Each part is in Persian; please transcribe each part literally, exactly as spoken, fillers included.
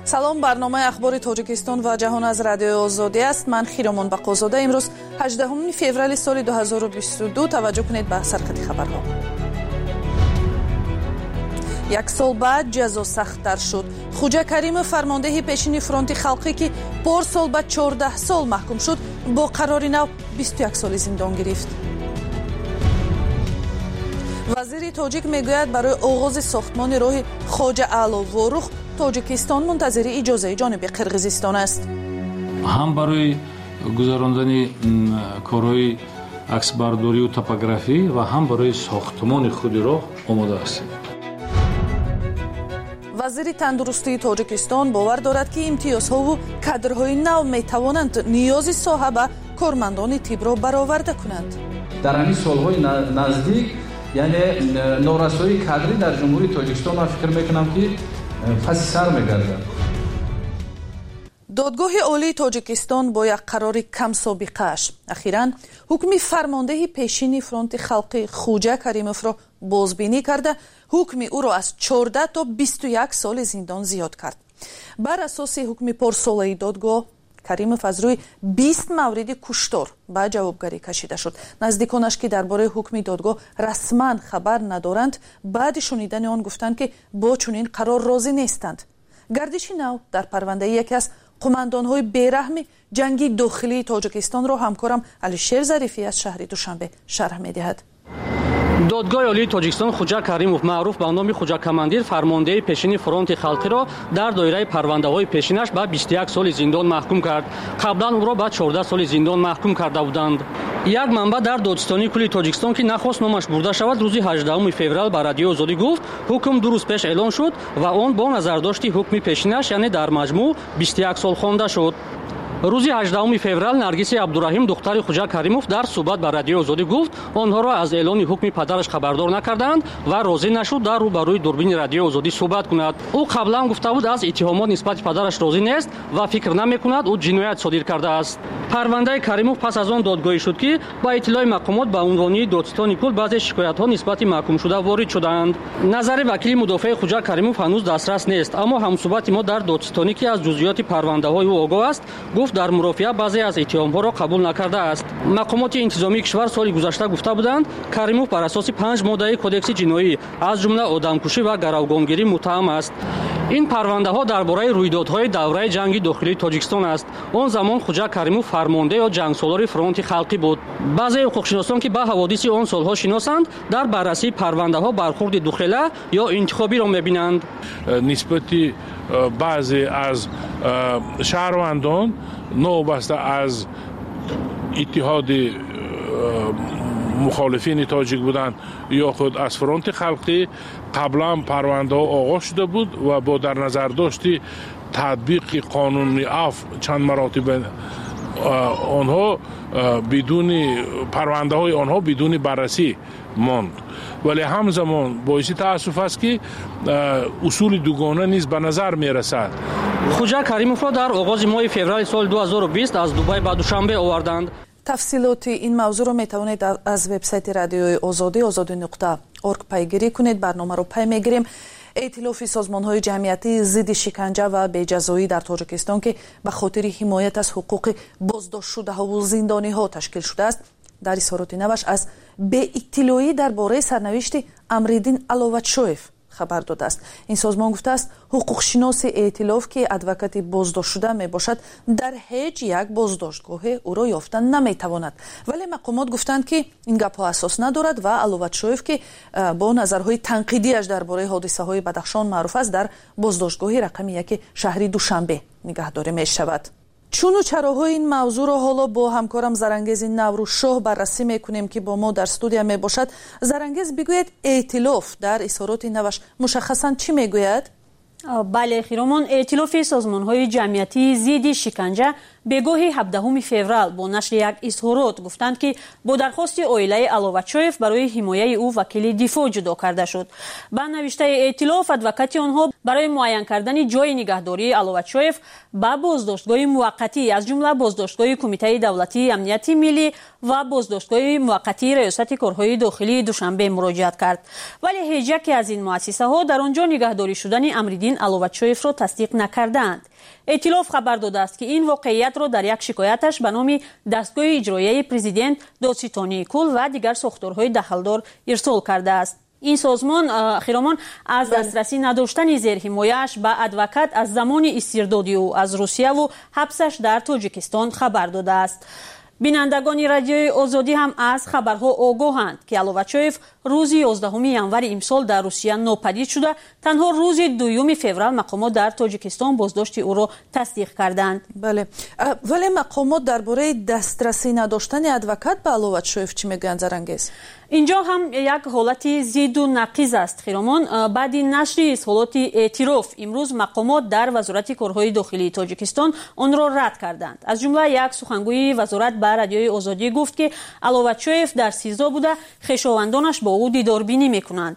салом, барномаи ахбори тоҷикистон ва ҷаҳон аз радиои озодӣ аст. ман хиромон бақозода. имрӯз ҳаждаҳуми феврали соли ду ҳазору бисту ду. таваҷҷӯҳ кунед ба сарқати хабарҳо. як сол баъд ҷазо сахттар шуд. Хуҷа Каримов, фармондеҳи пешини фронти халқӣ ки порсол ба чордаҳ сол маҳкум шуд, бо қарори нав бисту як соли зиндон гирифт. вазири тоҷик мегӯяд барои оғози сохтмони роҳи Хоҷа Аъло Ворух тоҷикистон мунтазири иҷозаи ҷониби Қирғизистон аст. ҳам барои гузарондани корҳои аксбардорию топографӣ ва ҳам барои сохтмони худи роҳ омода ҳастем. вазири тандурустии тоҷикистон бовар дорад ки имтиёзҳову кадрҳои нав метавонанд ниёзи соҳа ба кормандони тибро бароварда кунанд. дар ҳамин солҳои наздик яъне норасоии кадрӣ дар ҷумҳурии тоҷикистон ман фикр мекунам ки паси сар мегардад. додгоҳи олии тоҷикистон бо як қарори камсобиқааш ахиран ҳукми фармондеҳи пешини фронти халқӣ Хуҷа Каримовро бозбинӣ карда, ҳукми ӯро аз чордаҳ то бисту як соли зиндон зиёд кард. бар асоси ҳукми порсолаи додгоҳ Каримов аз рӯи бист мавриди куштор ба ҷавобгарӣ кашида шуд. наздиконаш ки дар бораи ҳукми додгоҳ расман хабар надоранд, баъди шунидани он гуфтанд ки бо чунин қарор розӣ нестанд. гардиши нав дар парвандаи яке аз қумандонҳои бераҳми ҷанги дохилии тоҷикистонро ҳамкорам Алишер Зарифӣ аз шаҳри Душанбе шарҳ медиҳад. додгоҳи олии тоҷикистон Хуҷа Каримов, маъруф ба номи Хуҷакамандир, фармондеҳи пешини фронти халқиро дар доираи парвандаҳои пешинаш ба бисту як соли зиндон маҳкум кард. қаблан ӯро ба чордаҳ соли зиндон маҳкум карда буданд. як манбаъ дар додистони кулли тоҷикистон ки нахост номаш бурда шавад, рӯзи ҳаждаҳуми феврал ба радиои озодӣ гуфт, ҳукм ду рӯз пеш эълон шуд ва он бо назардошти ҳукми пешинаш, яъне дар маҷмӯъ бисту як сол хонда шуд. рӯзи ҳаждаҳуми феврал Наргиси Абдураҳим, духтари Хуҷа Каримов, дар суҳбат ба радиои озодӣ гуфт, онҳоро аз эълони ҳукми падараш хабардор накарданд ва розӣ нашуд дар рӯ ба рӯи дурбини радиои озодӣ суҳбат кунад. ӯ қаблан гуфта буд, аз иттиҳомот нисбати падараш розӣ нест ва фикр намекунад ӯ ҷиноят содир кардааст. парвандаи Каримов пас аз он додгоҳӣ шуд ки ба иттилои мақомот ба унвонии додистони кул баъзе шикоятҳо нисбати маҳкумшуда ворид шуданд. назари вакили мудофиаи Хуҷа Каримов ҳанӯз дастрас нест, аммо ҳамсуҳбати мо дар додистони ки аз ҷузъиёти парвандаҳои ӯ огоҳ аст, гуфт дар мурофиа баъзе аз иттиҳомҳоро қабул накардааст. мақомоти интизомии кишвар соли гузашта гуфта буданд, Каримов бар асоси панҷ моддаи кодекси ҷиноӣ, аз ҷумла одамкушӣ ва гаравгонгирӣ муттаҳам аст. ин парвандаҳо дар бораи рӯйдодҳои давраи ҷанги дохилии Тоҷикистон аст. он замон Хуҷа Каримов фармонда ё ҷангсолори фронти халқӣ буд. баъзе ҳуқуқшиносон ки ба ҳаводиси он солҳо шиносанд, дар баррасии парвандаҳо бархурди духела ё интихобиро мебинанд. нисбати баъзе аз шаҳрвандон новобаста аз иттиҳоди мухолифини тоҷик буданд ё худ аз фронти халқӣ қаблан парвандаҳо оғоз шуда буд ва бо дар назардошти татбиқи қонуни аф чанд маротиба онҳо бидуни парвандаҳои онҳо бидуни баррасӣ монд. вале ҳамзамон боиси таассуф аст ки усули дугона низ ба назар мерасад. Хуҷа Каримовро дар оғози моҳи феврали соли ду ҳазору бист аз Дубай ба Душанбе оварданд. тафсилоти ин мавзӯъро метавонед аз вебсайти радиои озодӣ озодӣ нуқта орг пайгирӣ кунед. барномаро пай мегирем. эътилофи созмонҳои ҷамъиятии зидди шиканҷа ва беҷазоӣ дар Тоҷикистон ки ба хотири ҳимоят аз ҳуқуқи боздоштшудаҳову зиндониҳо ташкил шудааст, дар изҳороти наваш аз беиттилоӣ дар бораи сарнавишти Амриддин Аловатшоев хабар додааст. ин созмон гуфтааст, ҳуқуқшиноси эътилоф ки адвокати боздоштшуда мебошад, дар ҳеҷ як боздоштгоҳе ӯро ёфта наметавонад. вале мақомот гуфтанд ки ин гапҳо асос надорад ва Аловатшоев ки бо назарҳои танқидиаш дар бораи ҳодисаҳои Бадахшон маъруф аст, дар боздоштгоҳи рақами яки шаҳри Душанбе нигаҳдорӣ мешавад. чуну чароҳои ин мавзӯъро ҳоло бо ҳамкорам Зарангези Наврӯзшоҳ баррасӣ мекунем ки бо мо дар студия мебошад. Зарангез, бигӯед, эътилоф дар изҳороти наваш мушаххасан чӣ мегӯяд? бале хиромон, эътилофи созмонҳои ҷамъиятии зидди шиканҷа بگاهی هفدهم فوریه با نشر یک اظهارات گفتند که با درخواست عائله علوچوف برای حمایت او وکیل دفاع جدا کرده شد. با نوشته ائتلاف ادوکاتی آنها برای معین کردن جای نگهداری علوچوف با بازداشتگاه موقتی از جمله بازداشتگاه کمیته دولتی امنیت ملی و بازداشتگاه موقتی ریاست کارهای داخلی دوشنبه مراجعت کرد، ولی هیچ یکی از این مؤسسه ها در آنجا نگهداری شدن امرالدین علوچوف را تصدیق نکردند. ائتلاف خبر داده است که این واقعیت را در یک شکایتش به نام دستگاه اجرایی پرزیدنت دادستانی کل و دیگر ساختارهای دخلدار ارسال کرده است. این سازمان خیرامان از دسترسی نداشتن زیر حمایه‌اش به ادوکات از زمان استرداد او از روسیه و حبسش در تاجیکستان خبر داده است. بینندگان رادیوی آزادی هم از خبرها آگاهند که علوچوف روز یازدهم ژانویه امسال در روسیه ناپدید شده. تنها روز دوم فوریه مقامات در تاجیکستان بازداشت او را تصدیق کردند. بله، ولی مقامات درباره دسترسی نداشتن ادوکات به علوچوف چی میگن زرنگیز؟ اینجا هم یک حالت زید و نقیض است خیرامان. بعد نشر اظهارات اعتراف امروز مقامات در وزارت کارهای داخلی تاجیکستان آن را رد کردند. از جمله یک سخنگوی وزارت به رادیوی آزادی گفت که علوچوف در سیزده بوده، خویشاوندانش با او دیداربینی میکنند.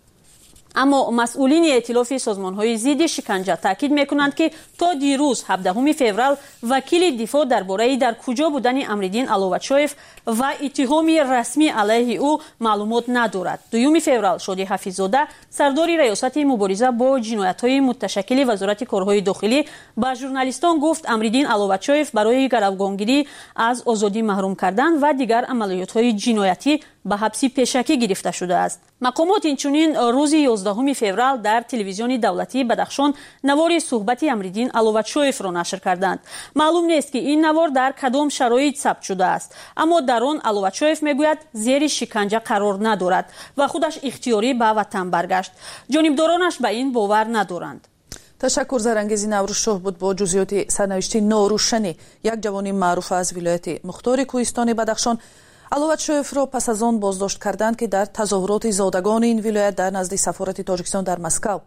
اما مسئولین ائتلاف سازمان‌های ضد شکنجه تاکید می‌کنند که تا دیروز هفدهم فوریه وکیل دفاع درباره در کجا بودن امرالدین علوچوف و اتهام رسمی علیه او معلومات ندارد. دوم فوریه شادی حفیظ‌زاده سردار ریاست مبارزه با جنایت‌های متشکل وزارت کارهای داخلی با ژورنالیستان گفت امرالدین علوچوف برای گروگانگیری از آزادی محروم کردن و دیگر عملیات‌های جنایتی به حبس پیشکی گرفته شده است. مقامات اینچنین روز یازدهم فوریه در تلویزیون دولتی بدخشان نوار صحبت امرالدین علوچوف را نشر کردند. معلوم نیست که این نوار در کدام شرایط ثبت شده است، اما در آن علوچوف میگوید زیر شکنجه قرار ندارد و خودش اختیاری به وطن برگشت. جانبدارانش به این باور ندارند. تشکر زرنگیزی نوروز شاه بود با جزئیات سرنوشت ناروشنی یک جوان معروف از ولایت مختار کوهستان بدخشان. علوچوف را پس از آن بازداشت کردند که در تظاهرات زادگان این ولایت در نزد سفارت تاجیکستان در مسکو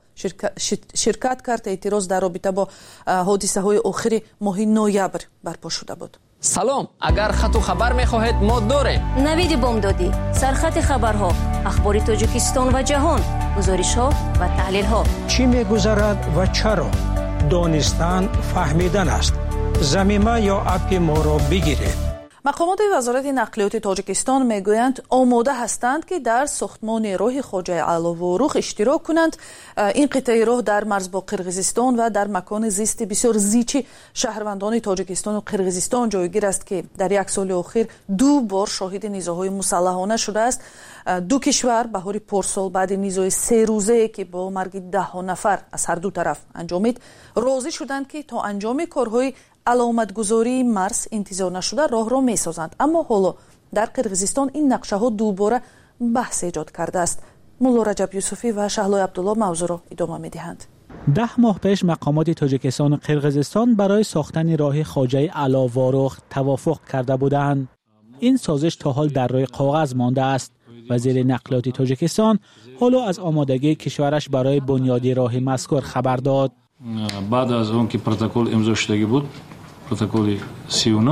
شرکت کرد. اعتراض در رابطه با حادثه های آخر ماه نوامبر برپا شده بود. سلام، اگر خط و خبر میخواهید ما داریم. نوید بامدادی، سرخط خبرها، اخبار تاجیکستان و جهان، گزارش ها و تحلیل ها. چی میگذرد و چرا؟ دانستن فهمیدن است. ضمیمه یا اپ ما را بگیرید. مقامات وزارت نقلیات تاجیکستان میگویند آماده هستند که در ساختمان راه خواجه علوورخ اشتراک کنند. این قطعه راه در مرز با قرقیزستان و در مکان زیست بسیار زیچی شهروندان تاجیکستان و قرقیزستان جایگیر است که در یک سال اخیر دو بار شاهد نیزه‌های مسلحانه شده است. دو کشور بهار پارسال بعد نیزه سه روزه که با مرگ ده ها نفر از هر دو طرف انجامید راضی شدند که تا انجام کارهای علامتگذاری مرز انتظار نشده راه را میسازند. اما حالا در قرقیزستان این نقشه ها دوباره بحث ایجاد کرده است. مولا رجب یوسفی و شهلای عبدالله موضوع را ادامه میدهند. ده ماه پیش مقامات تاجیکستان و قرقیزستان برای ساختن راه خواجه علوورخ توافق کرده بودند. این سازش تا حال در روی کاغذ مانده است. وزیر نقلیات تاجیکستان حالا از آمادگی کشورش برای بنیادی راه مذکور خبر داد. بعد از اون که پروتکل امضا شدگی بود، پروتکل سی و نه،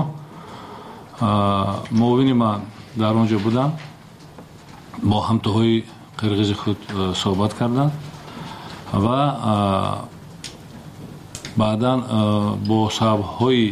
معاون من در اونجا بودم، با همتاهای قرقیز خود صحبت کردند و بعدا با صاحب‌های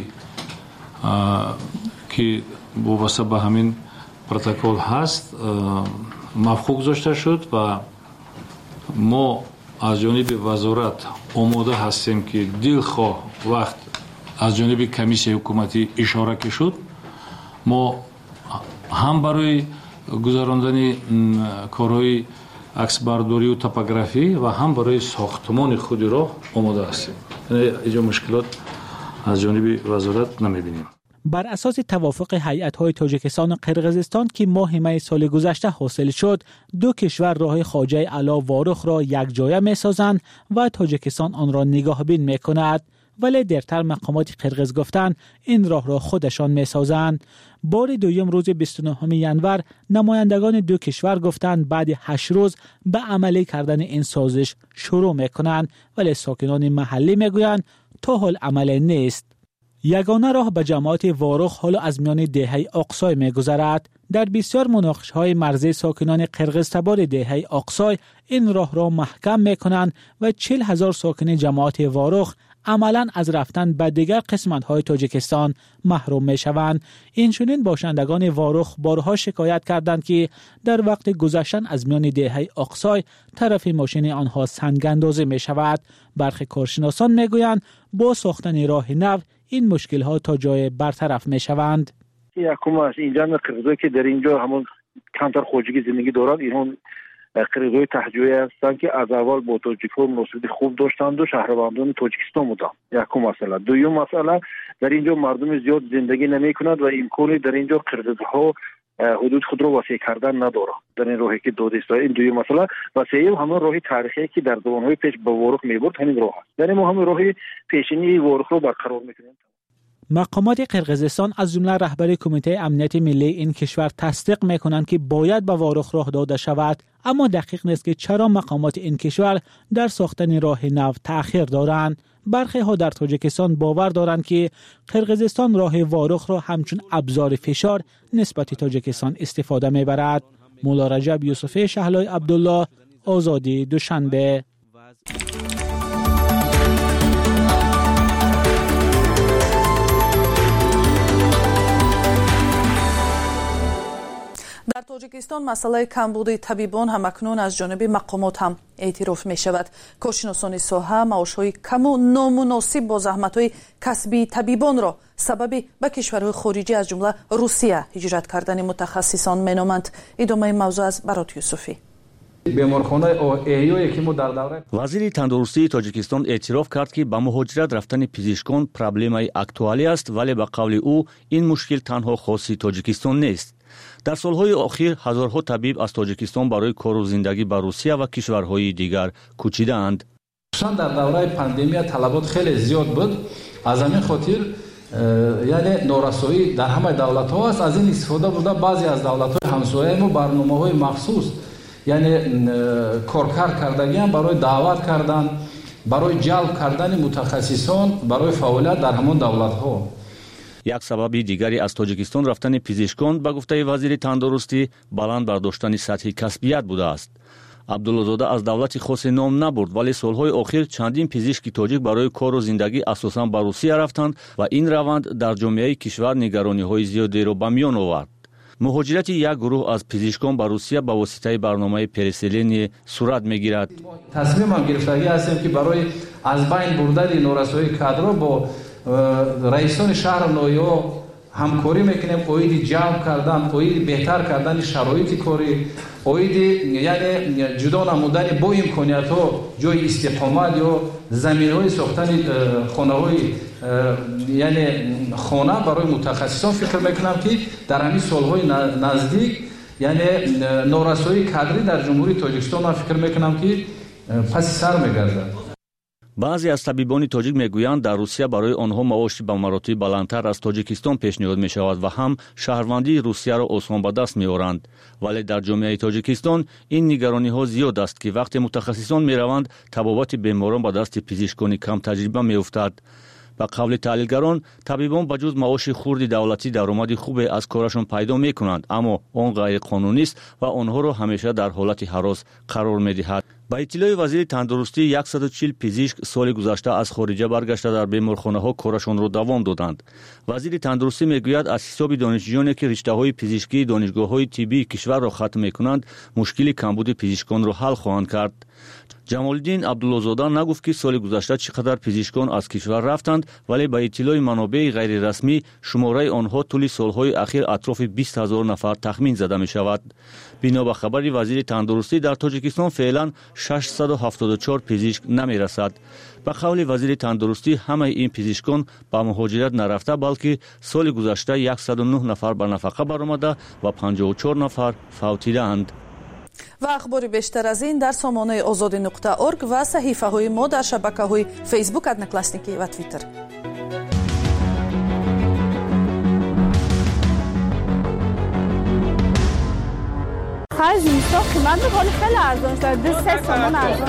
که وابسته به همین پروتکل هست موافقت گذاشته شد و ما از جانب وزارت آماده هستیم که دلخواه وقت از جانب کمیسیه حکومتی اشاره که شد ما هم برای گذراندن کارهای عکسبرداری و توپوگرافی و هم برای ساختمان خود را آماده هستیم. یعنی اینجا مشکلات از جانب وزارت نمیبینیم. بر اساس توافق هیئت‌های تاجیکستان و قرقیزستان که ماه می سال گذشته حاصل شد، دو کشور راه خواجه علوورخ را یک جایه می‌سازند و تاجیکستان آن را نگاهبین می‌کند. ولی دیرتر مقامات قرقیز گفتند این راه را خودشان می‌سازند. بار دوم روز بیست و نهم ژانویه نمایندگان دو کشور گفتند بعد هشت روز به عملی کردن این سازش شروع می‌کنند، ولی ساکنان محلی می‌گویند تا حال عملی نیست. یگانه راه به جماعت وارخ حالا از میان دهه اقصای می‌گذرد. در بسیار مناقشه‌های مرزی ساکنان قرغزتبار دهه اقصای این راه را محکم می‌کنند و چهل هزار ساکن جماعت وارخ عملاً از رفتن به دیگر قسمت‌های تاجیکستان محروم می‌شوند. اینچنین باشندگان وارخ بارها شکایت کردند که در وقت گذشتن از میان دهه اقصای طرف ماشین آنها سنگ‌اندازی می‌شود. برخی کارشناسان می‌گویند با ساختن راه نو این مشکل‌ها تا جای برطرف می‌شوند. یکم از اینجا قرغزایی که در اینجا همون کمتر خواجگی زندگی دارند، اینها قرغزای تهجویی هستند که از اول با تاجیک‌ها مناسبت خوب داشتند و شهروندان تاجیکستان بودند. یکم مسئله. دوم مسئله در اینجا مردم زیاد زندگی نمی‌کنند و امکانی در اینجا قرغزها حدود خود را وسیع کردن ندارند در این راهی که داده است. این دوم مسئله و سوم همون راه تاریخی که در زمانهای پیش به وارخ می‌برد همین راه است. یعنی ما همین راه پیشینی وارخ رو برقرار می‌کنیم. مقامات قرغزستان از جمله رهبر کمیته امنیت ملی این کشور تصدیق می‌کنند که باید به وارخ راه داده شود، اما دقیق نیست که چرا مقامات این کشور در ساختن راه نو تأخیر دارند. برخی ها در تاجیکستان باور دارند که قرغزستان راه وارخ را همچون ابزار فشار نسبت تاجیکستان استفاده می‌برد. مولا رجب یوسفی شهلای عبدالله، آزادی، دوشنبه. در تاجیکستان مسئله کمبود طبیبان هم اکنون از جانب مقامات هم اعتراف می شود. کارشناسان ساحه معاش‌های کم و نامناسب با زحمت‌های کسبی طبیبان را سبب به کشورهای خارجی از جمله روسیه هجرت کردن متخصصان مینامند. ادامه موضوع از برات یوسفی. وزیر تندرستی تاجیکستان اعتراف کرد که با مهاجرت رفتن پزشکان پروبلمای اکتوالی است، ولی به قول او این مشکل تنها خاصی تاجیکستان نیست. در سالهای اخیر هزارها طبیب از تاجیکستان برای کار و زندگی به روسیه و کشورهای دیگر کوچیدند. در دوره پاندمی طلبات خیلی زیاد بود. از همین خاطر یعنی نورسایی در همه دولت ها است. از این استفاده بوده بعضی از دولت های همسایه ما برنامه های مخصوص یعنی کارکار کردگی برای دعوت کردن، برای جلب کردن متخصصان برای فعالیت در همان دولت ها. یک سبب دیگری از تاجیکستان رفتن پزشکان به گفته وزیر تندرستی بلند برداشتن سطح کسبیت بوده است. عبدالله‌زاده از دولت خاص نام نبرد، ولی سالهای اخیر چندین پزشک تاجیک برای کار و زندگی اساساً به روسیه رفتند و این روند در جامعه کشور نگرانی‌های زیادی را به میان آورد. مهاجرت یک گروه از پزشکان به روسیه به واسطه برنامه پرسلین صورت می‌گیرد. تصمیم هم گرفتگی هستیم که برای از بین بردن نورسایی کادر با رئیسان شهر نویا همکاری میکنیم، اوید جمع کردن، اوید بهتر کردن شرایط کاری، اوید یعنی جدا نمودن با امکانیت ها جای استقامت یا زمین های ساختن خانه های یعنی خانه برای متخصصان فکر میکنم که در همین سالهای نزدیک یعنی نورسایی کادری در جمهوری تاجیکستان من فکر میکنم که پس سر میگرده. بعضی از طبیبان تاجیک میگویند در روسیه برای آنها معاشی به مراتب بلندتر از تاجیکستان پیشنهاد می شود و هم شهروندی روسیه را آسان به دست می آورند. ولی در جامعه تاجیکستان این نگرانی ها زیاد است که وقتی متخصصان می روند تبابت بیماران به دست پزشکان کم تجربه می افتد. به قول تحلیلگران طبیبان به جز معاش خرد دولتی درآمد خوبی از کارشان پیدا می کنند، اما آن غیر قانونی است و آنها را همیشه در حالت هراس قرار می دهد. با اطلاع وزیر تندرستی صد و چهل پزشک سال گذشته از خارجه برگشته در بیمارخانه ها کارشان را دوام دادند. وزیر تندرستی میگوید از حساب دانشجویانی که رشته های پزشکی دانشگاه های طبی کشور را ختم میکنند مشکل کمبود پزشکان را حل خواهند کرد. جمال‌الدین عبدالله‌زاده نگفت که سال گذشته چقدر پزشکان از کشور رفتند، ولی با اطلاع منابع غیر رسمی شماره آنها طول سالهای اخیر اطراف بیست هزار نفر تخمین زده می شود. بنا به خبر وزیر تندرستی در تاجیکستان فعلا ششصد و هفتاد و چهار پزشک نمی رسد. به قول وزیر تندرستی همه این پزشکان با مهاجرت نرفته، بلکه سال گذشته صد و نه نفر به نفقه برآمده و پنجاه و چهار نفر فوتیدند. و اخباری بیشتر از این در سامانه آزادی نقطه اورگ و صحیفه های ما در شبکه های فیسبوک، ادنکلاسنیکی و تویتر. خرج زمستان قیمت ولی خیلی ارزان شده دو سه تومن ارزان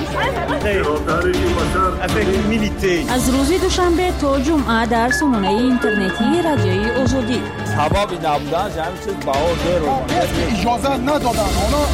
شده. از روز دوشنبه تا جمعه در سامانه اینترنتی رادیوی آزادی حبابی نبودن جمعی چیز باور دیر اجازه ندادن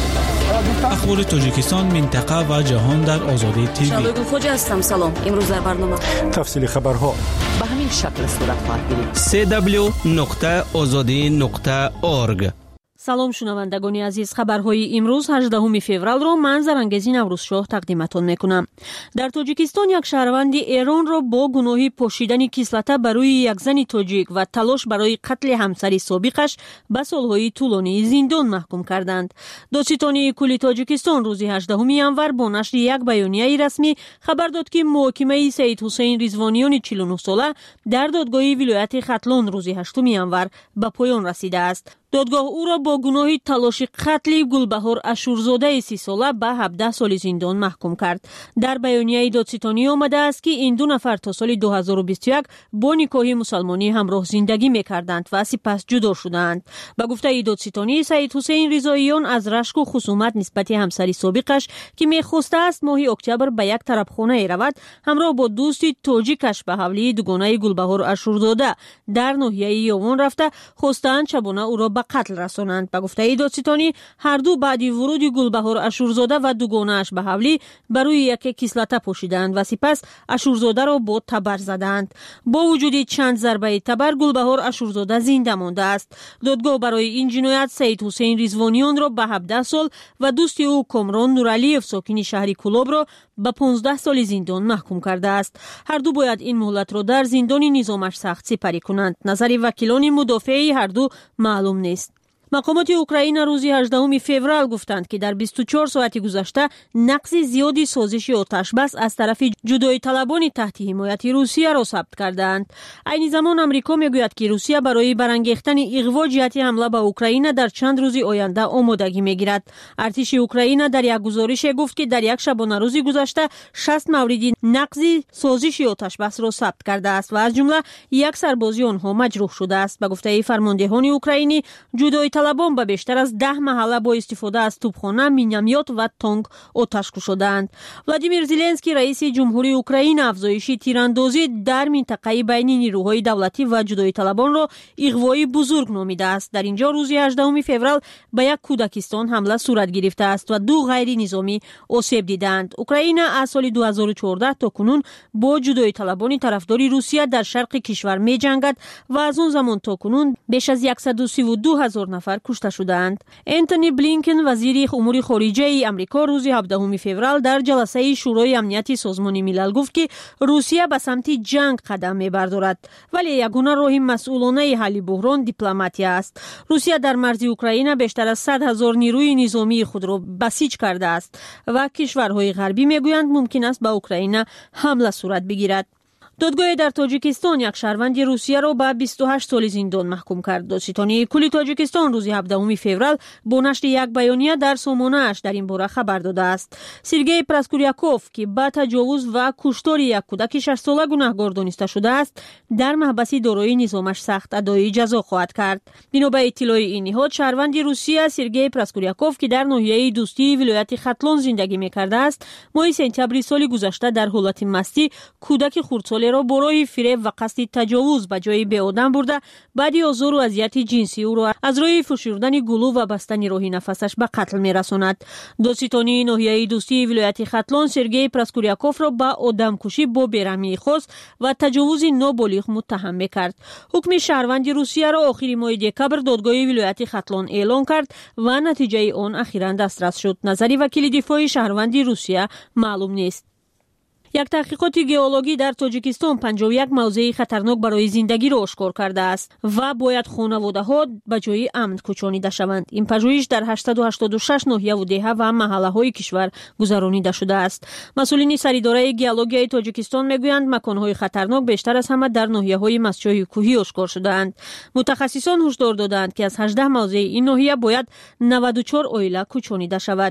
اخبار تاجیکستان منطقه و جهان در آزادی تیوی. شالوی خوجه هستم. سلام. امروز در برنامه تفصیل خبرها به همین شکل صورت خواهد گرفت. سی دبلیو نقطه آزادی نقطه اورگ. салом шунавандагони азиз, хабарҳои имрӯз ҳаждаҳуми февралро ман Зарангези Наврӯзшоҳ тақдиматон мекунам. Дар Тоҷикистон як шаҳрванди Эронро бо гуноҳи пошидани кислота ба рӯи як зани тоҷик ва талош барои қатли ҳамсари собиқаш ба солҳои тӯлонии зиндон маҳкум карданд. Додситони кулли Тоҷикистон рӯзи ҳаждаҳуми январ бо нашри як баёнияи расмӣ хабар дод, ки муҳокимаи Саид Ҳусейн Ризвониёни чилу нӯҳ сола дар додгоҳи вилояти Хатлон рӯзи ҳаштуми январ ба поён расидааст. додгоҳ ӯро бо гуноҳи талоши қатли Гулбаҳор Ашурзодаи си сола ба ҳабдаҳ соли зиндон маҳкум кард. Дар баёнияи додситонӣ омадааст, ки ин ду нафар то соли ду ҳазору бисту як бо никоҳи мусалмонӣ ҳамроҳ зиндагӣ мекарданд ва сипас ҷудо шудаанд. Ба гуфтаи додситонӣ, Саид Ҳусейн Ризоиён аз рашку хусумат нисбати ҳамсари собиқаш, ки мехостааст моҳи октябр ба як тарабхонае равад, ҳамроҳ бо дӯсти тоҷикаш ба ҳавлии дугонаи Гулбаҳор Ашурзода дар ноҳияи Ёвон рафта, хостаанд шабона ӯро ба қатл расонанд. Ба гуфтаи додситонӣ, ҳарду баъди вуруди Гулбаҳор Ашурзода ва дугонааш ба ҳавлӣ ба рӯи яке кислота пошиданд ва сипас Ашурзодаро бо табар заданд. Бо вуҷуди чанд зарбаи табар, Гулбаҳор Ашурзода зинда мондааст. додгоҳ барои ин ҷиноят Саид Ҳусейн Ризвониёнро ба ҳабдаҳ сол ва дӯсти ӯ Комрон Нуралиев сокини шаҳри Кулобро ба понздаҳ соли зиндон маҳкум кардааст. ҳарду бояд ин муҳлатро дар зиндони низомаш сахт сипарӣ кунанд. назари вакилони мудофиаи ҳарду маълум нест. мақомоти Украина рӯзи ҳаждаҳуми феврал гуфтанд, ки дар бисту чор соати гузашта нақзи зиёди созиши оташбас аз тарафи ҷудоиталабони таҳти ҳимояти Русияро сабт кардаанд. айни замон Амрико мегӯяд, ки Русия барои барангехтани иғво ҷиҳати ҳамла ба Украина дар чанд рӯзи оянда омодагӣ мегирад. артиши Украина дар як гузорише гуфт, ки дар як шабонарӯзи гузашта шаст мавриди нақзи созиши оташбасро сабт кардааст ва аз ҷумла як сарбози онҳо маҷрӯҳ шудааст. Ба гуфтаи фармондеҳони украинӣ, ҷудоиталабон ба бештар аз даҳ маҳалла бо истифода аз тӯбхона, миномёт ва тонк оташ кушоданд. Владимир Зеленский, раиси ҷумҳури Украина, афзоиши тирандозӣ дар минтақаи байни нирӯҳои давлатӣ ва ҷудоиталабонро иғвои бузург номидааст. дар ин ҷо рӯзи ҳаждаҳуми феврал ба як кӯдакистон ҳамла сурат гирифтааст ва ду ғайринизомӣ осеб дидаанд. Украина аз соли ду ҳазору чордаҳ то кунун бо ҷудоиталабони тарафдори Русия дар шарқи кишвар меҷангад ва аз он замон то кунун беш аз сиюду ҳазор нафар кушта шудаанд. Энтони Блинкен, вазири умури хориҷаи Амрико, рӯзи ҳабдаҳуми феврал дар ҷаласаи шӯрои амнияти созмони милал гуфт, ки Русия ба самти ҷанг қадам мебардорад, вале ягона роҳи масъулонаи ҳалли буҳрон дипломатия аст. Русия дар марзи Украина бештар аз сад ҳазор нирӯи низомии худро басиҷ кардааст ва кишварҳои ғарбӣ мегӯянд мумкин аст ба Украина ҳамла сурат бигирад. додгоҳе дар Тоҷикистон як шаҳрванди Русияро ба бисту ҳашт соли зиндон маҳкум кард. Додситонии кулли Тоҷикистон рӯзи ҳабдаҳуми феврал бо нашри як баёния дар сомонааш дар ин бора хабар додааст. Сергей Праскуряков, ки ба таҷовуз ва куштори як кӯдаки шашсола гунаҳгор дониста шудааст, дар маҳбаси дорои низомаш сахт адои ҷазо хоҳад кард. бино ба иттилои ин ниҳод, шаҳрванди Русия Сергей Праскуряков, ки дар ноҳияи дӯстии вилояти Хатлон зиндагӣ мекардааст, моҳи сентябри соли гузашта дар ҳолати мастӣ кӯдаки хурдсоли ро бо роҳи фиреб ва қасди таҷовуз ба ҷои беодам бурда, баъди озору азияти ҷинсӣ ӯро аз роҳи фушурдани гулӯ ва бастани роҳи нафасаш ба қатл мерасонад. додситонии ноҳияи дӯстии вилояти Хатлон Сергей Праскуряковро ба одамкушӣ бо бераҳмии хос ва таҷовузи ноболиғ муттаҳам мекард. ҳукми шаҳрванди Русияро охири моҳи декабр додгоҳи вилояти Хатлон эълон кард ва натиҷаи он ахиран дастрас шуд. назари вакили дифои шаҳрванди Русия маълум нест. як таҳқиқоти геологӣ дар Тоҷикистон панҷоҳу як мавзеи хатарнок барои зиндагиро ошкор кардааст ва бояд хонаводаҳо ба ҷои амн кӯчонида шаванд. ин пажӯҳиш дар ҳаштаду ҳаштоду шаш ноҳияву деҳа ва маҳаллаҳои кишвар гузаронида шудааст. масъулини саридораи геологияи Тоҷикистон мегӯянд, маконҳои хатарнок бештар аз ҳама дар ноҳияҳои мастчоҳи кӯҳӣ ошкор шудаанд. мутахассисон ҳушдор доданд, ки аз ҳаждаҳ мавзеи ин ноҳия бояд наваду чор оила кӯчонида шавад.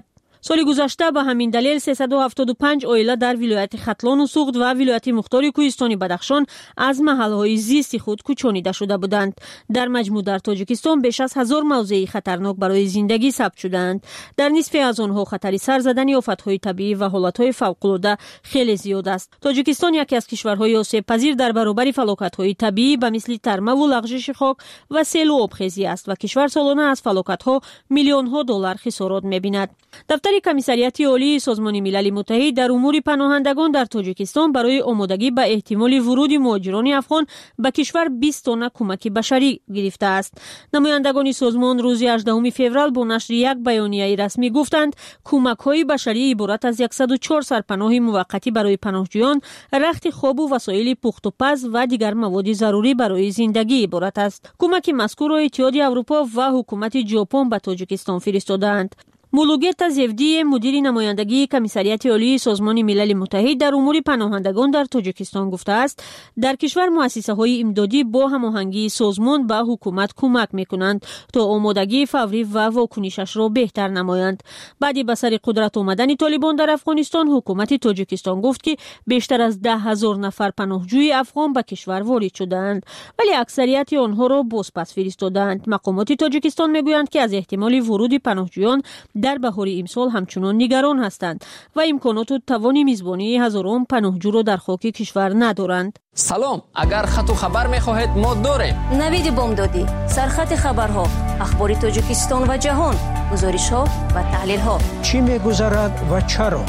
سال گذشته به همین دلیل سیصد و هفتاد و پنج عائله در ولایت ختلان و سوخت و ولایت مختار کوهستانی بدخشان از محلهای زیستی خود کوچانیده شده بودند. در مجموع در تاجیکستان بیش از هزار موضع خطرناک برای زندگی ثبت شدند. در نصف از آنها خطر سر زدن آفتهای طبیعی و حالتهای فوق‌العاده خیلی زیاد است. تاجیکستان یکی از کشورهای آسیب پذیر در برابر فلاکت‌های طبیعی به مثل ترمه و لغزش خاک و سیل و آبخیزی است و کشور سالانه از فلاکت‌ها میلیون‌ها دلار خسارات می‌بیند. دفتر کمیسریت عالی سازمان ملل متحد در امور پناهندگان در تاجیکستان برای آمادگی به احتمال ورود مهاجران افغان به کشور بیست تن کمک بشری گرفته است. نمایندگان سازمان روز هجدهم فوریه با نشر یک بیانیه رسمی گفتند کمک‌های بشری عبارت از صد و چهار سرپناه موقتی برای پناهجویان، رخت خواب و وسایل پخت و پز و دیگر مواد ضروری برای زندگی عبارت است. کمک مذکور را اتحادیه اروپا و حکومت ژاپن به تاجیکستان فرستادند. مولوگتا زفدی مدیر نمایندگی کمیسریت عالی سازمان ملل متحد در امور پناهندگان در تاجیکستان گفته است در کشور مؤسسه‌های امدادی با هماهنگی سازمان به حکومت کمک می‌کنند تا آمادگی فوری و واکنشش را بهتر نمایند. بعد به سر قدرت آمدن طالبان در افغانستان حکومت تاجیکستان گفت که بیشتر از ده هزار نفر پناهجوی افغان به کشور وارد شدند ولی اکثریت آنها را بازپس فرستادند. مقامات تاجیکستان می‌گویند که از احتمال ورود پناهجویان در بهار امسال همچنان نگران هستند و امکانات و توان میزبانی هزاران پناهجو را در خاک کشور ندارند. سلام، اگر خط و خبر می‌خواهید ما داریم. نوید بامدادی، سرخط خبرها، اخبار تاجیکستان و جهان، گزارش‌ها و تحلیل‌ها. چی می‌گذرد و چرا؟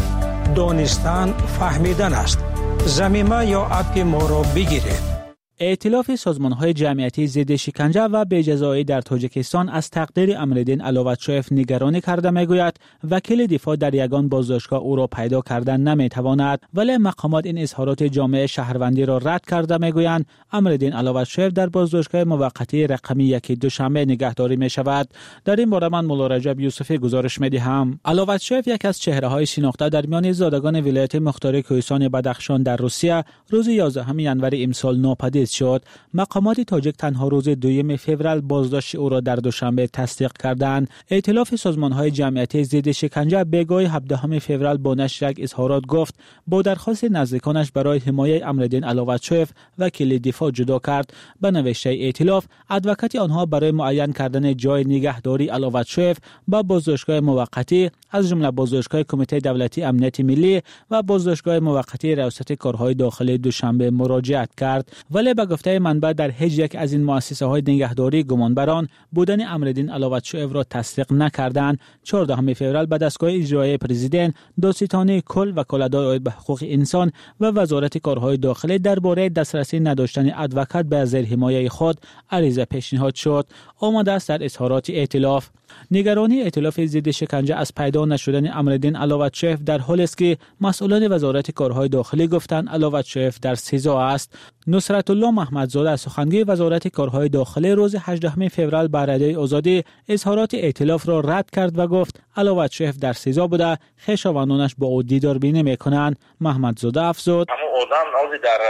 دانستن فهمیدن است. ضمیمه یا اپ ما را بگیرید. ائتلاف سازمان‌های جمعیتی ضد شکنجه و بی‌جزایی در تاجیکستان از تقدیر امرالدین علوتشویف نگرانی کرده می‌گوید وکیل دفاع در یگان بازداشتگاه او را پیدا کردن نمی‌تواند، ولی مقامات این اظهارات جامعه شهروندی را رد کرده می‌گویند امرالدین علوتشویف در بازداشتگاه موقتی رقمی یکی دوشنبه نگهداری می‌شود. در این باره من مولا رجب یوسفی گزارش می‌دهم. علوتشویف یک از چهره‌های شناخته در میان زادگان ولایت مختار کوهستان بدخشان در روسیه روز یازدهم ژانویه امسال ناپدید شد. مقامات تاجیک تنها روز دوم فوریه بازداشت او را در دوشنبه تصدیق کردند. ائتلاف سازمان‌های جمعیتی ضد شکنجه بگاه هفدهم فوریه با نشر یک اظهارات گفت با درخواست نزدیکانش برای حمایت امرالدین علوتشویف وکیل دفاع جدا کرد. به نوشته ائتلاف ادوکات آنها برای معین کردن جای نگهداری علوتشویف با بازداشتگاه موقتی از جمله بازداشتگاه کمیته دولتی امنیت ملی و بازداشتگاه موقتی ریاست کارهای داخلی دوشنبه مراجعت کرد، ولی به گفته منبع در هیچ یک از این مؤسسه‌های نگهداری گمانبران بودن امرالدین علوتشویف را تصدیق نکردند. چهاردهم فوریه به دستگاه اجرایی پرزیدنت، دادستانی کل، وکالت‌های عاید به حقوق انسان و وزارت کارهای داخلی درباره دسترسی نداشتن ادوکات به زیر حمایت خود عریضه پیشنهاد شد. آمده است در اظهارات ائتلاف نگرانی ائتلاف ضد شکنجه از پیدا نشدن امرالدین علوتشویف در حالی است که مسئولان وزارت کارهای داخلی گفتند علوتشویف در سزا است. نصرت الله محمدزاده سخنگوی وزارت کارهای داخلی روز هجدهم فوریه بر رادیوی آزادی اظهارات ائتلاف را رد کرد و گفت علوتشویف در سزا بوده، خویشاوندانش با او دیدار بینی میکنند. محمدزاده افزود همون آدم از در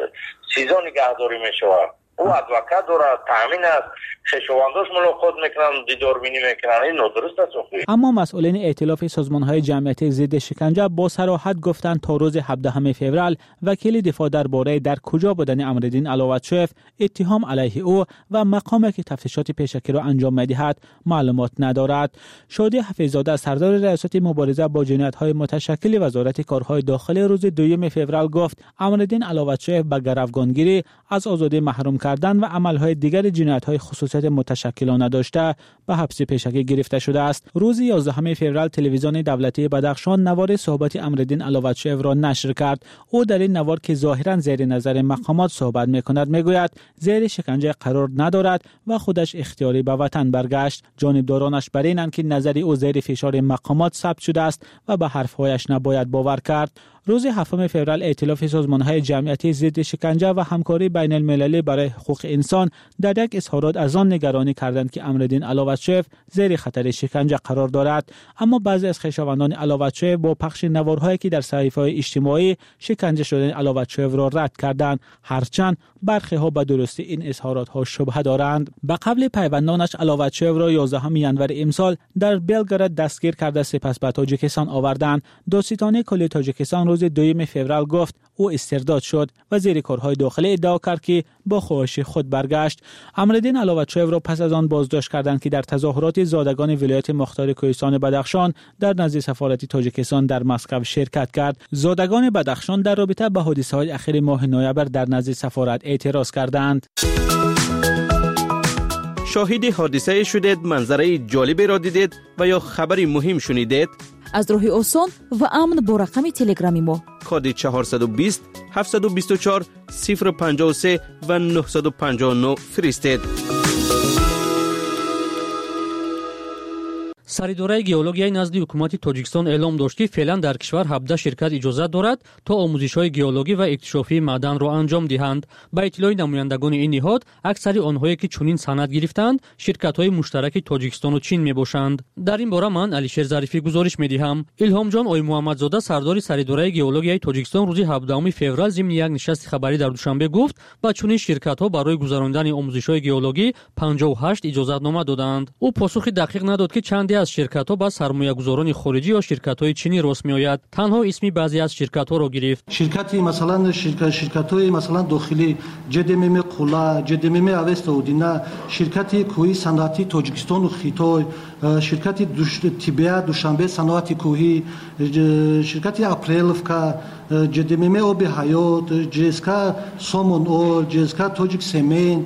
سزا نگهداری میشود، او ادوکات داره، تامین است، خویشاونداش ملاقات میکنن، دیدار بینی میکنن، این نادرست است. اما مسئولین ائتلاف سازمان‌های جمعیتی ضد شکنجه با صراحت گفتند تا روز هفدهم فوریه وکیل دفاع درباره در کجا بودن امرالدین علوتشویف، اتهام علیه او و مقامی که تفتیشات پیشکی را انجام می‌دهد معلومات ندارد. شادی حفیظ‌زاده سردار ریاست مبارزه با جنایت‌های متشکل وزارت کارهای داخلی روز دوم فوریه گفت امرالدین علوتشویف به گروگانگیری، از آزادی محروم کردن و عمل‌های دیگر جنایت‌های خصوصیت متشکلانه داشته به حبس پیشکی گرفته شده است. روز یازدهم فوریه تلویزیون دولتی بدخشان نوار صحبت امرالدین علوتشویف را نشر کرد. او در این نوار که ظاهراً زیر نظر مقامات صحبت می‌کند میگوید زیر شکنجه قرار ندارد و خودش اختیاری به وطن برگشت. جانبدارانش بر اینند که نظری او زیر فشار مقامات ثبت شده است و به حرف‌هایش نباید باور کرد. روز هفتم فوریه ائتلاف سازمان‌های جمعیتی ضد شکنجه و همکاری بین المللی برای حقوق انسان در یک اظهارات از آن نگرانی کردند که امرالدین علاوت‌چویف زیر خطر شکنجه قرار دارد. اما بعضی از خویشاوندان علاوت‌چویف با پخش نوارهایی که در صحیفه‌های اجتماعی شکنجه شدن علاوت‌چویف را رد کردند، هرچند برخی ها به درستی این اظهارات ها شبهه دارند. به قبل پیوندانش علاوت‌چویف را یازدهم ژانویه امسال در بلگراد دستگیر کرده سپس به تاجیکستان آوردند. دادستانی کل تاجیکستان روز دوم فوریه گفت او استرداد شد و زیر کارهای داخلی ادعا کرد که با خواهش خود برگشت. امرالدین علاوت‌چویف را پس از آن بازداشت کردند که در تظاهرات زادگان ولایت مختار کوهستان بدخشان در نزد سفارت تاجیکستان در مسکو شرکت کرد. زادگان بدخشان در رابطه با حادثه‌های اخیر ماه نوامبر در نزد سفارت اعتراض کردند. شاهد حادثه شدید، منظره جالبی را دیدید و یا خبری مهم شنیدید؟ از راه آسان و امن با رقم تلگرامی ما کد چهارصد و بیست هفتصد و بیست و چهار صفر پنجاه و سه و نهصد و پنجاه و نه فرستید. سریدورای گئولوژیای نزد حکومت تاجیکستان اعلام داشت که فعلا در کشور هفده شرکت اجازه دارد تا آموزش‌های گئولوژی و اکتشافی معدن را انجام دهند. با اطلاع نمایندگان این نهاد، اکثر آنهایی که چنین سند گرفتند، شرکت‌های مشترک تاجیکستان و چین میباشند. در این باره من علیشیر ظریفی گزارش میدهم. الهام جان آی محمدزاده سردار سریدورای گئولوژیای تاجیکستان روز هفدهم فوریه ضمن یک نشست خبری در دوشنبه گفت با چنین شرکت‌ها برای گذراندن آموزش‌های گئولوژی پنجاه و هشت اجازه‌نامه دادند. او پاسخی دقیق نداد که چندی از شرکت‌ها با سرمایه‌گذاران خارجی یا شرکت‌های چینی راست می‌آید. تنها اسمی بعضی از شرکت‌ها را گرفت. شرکتی مثلا شرکت شرکت‌های مثلا داخلی جدمم قولا، جدمم اوستودینا، شرکتی کوهی صنعتی تاجیکستان و خیتای، شرکتی طبیعت دوشنبه صنعتی کوهی، شرکتی اپریلفکا، جدمم آب حیات، جسکا سامون اول، جسکا تاجیک سمنت،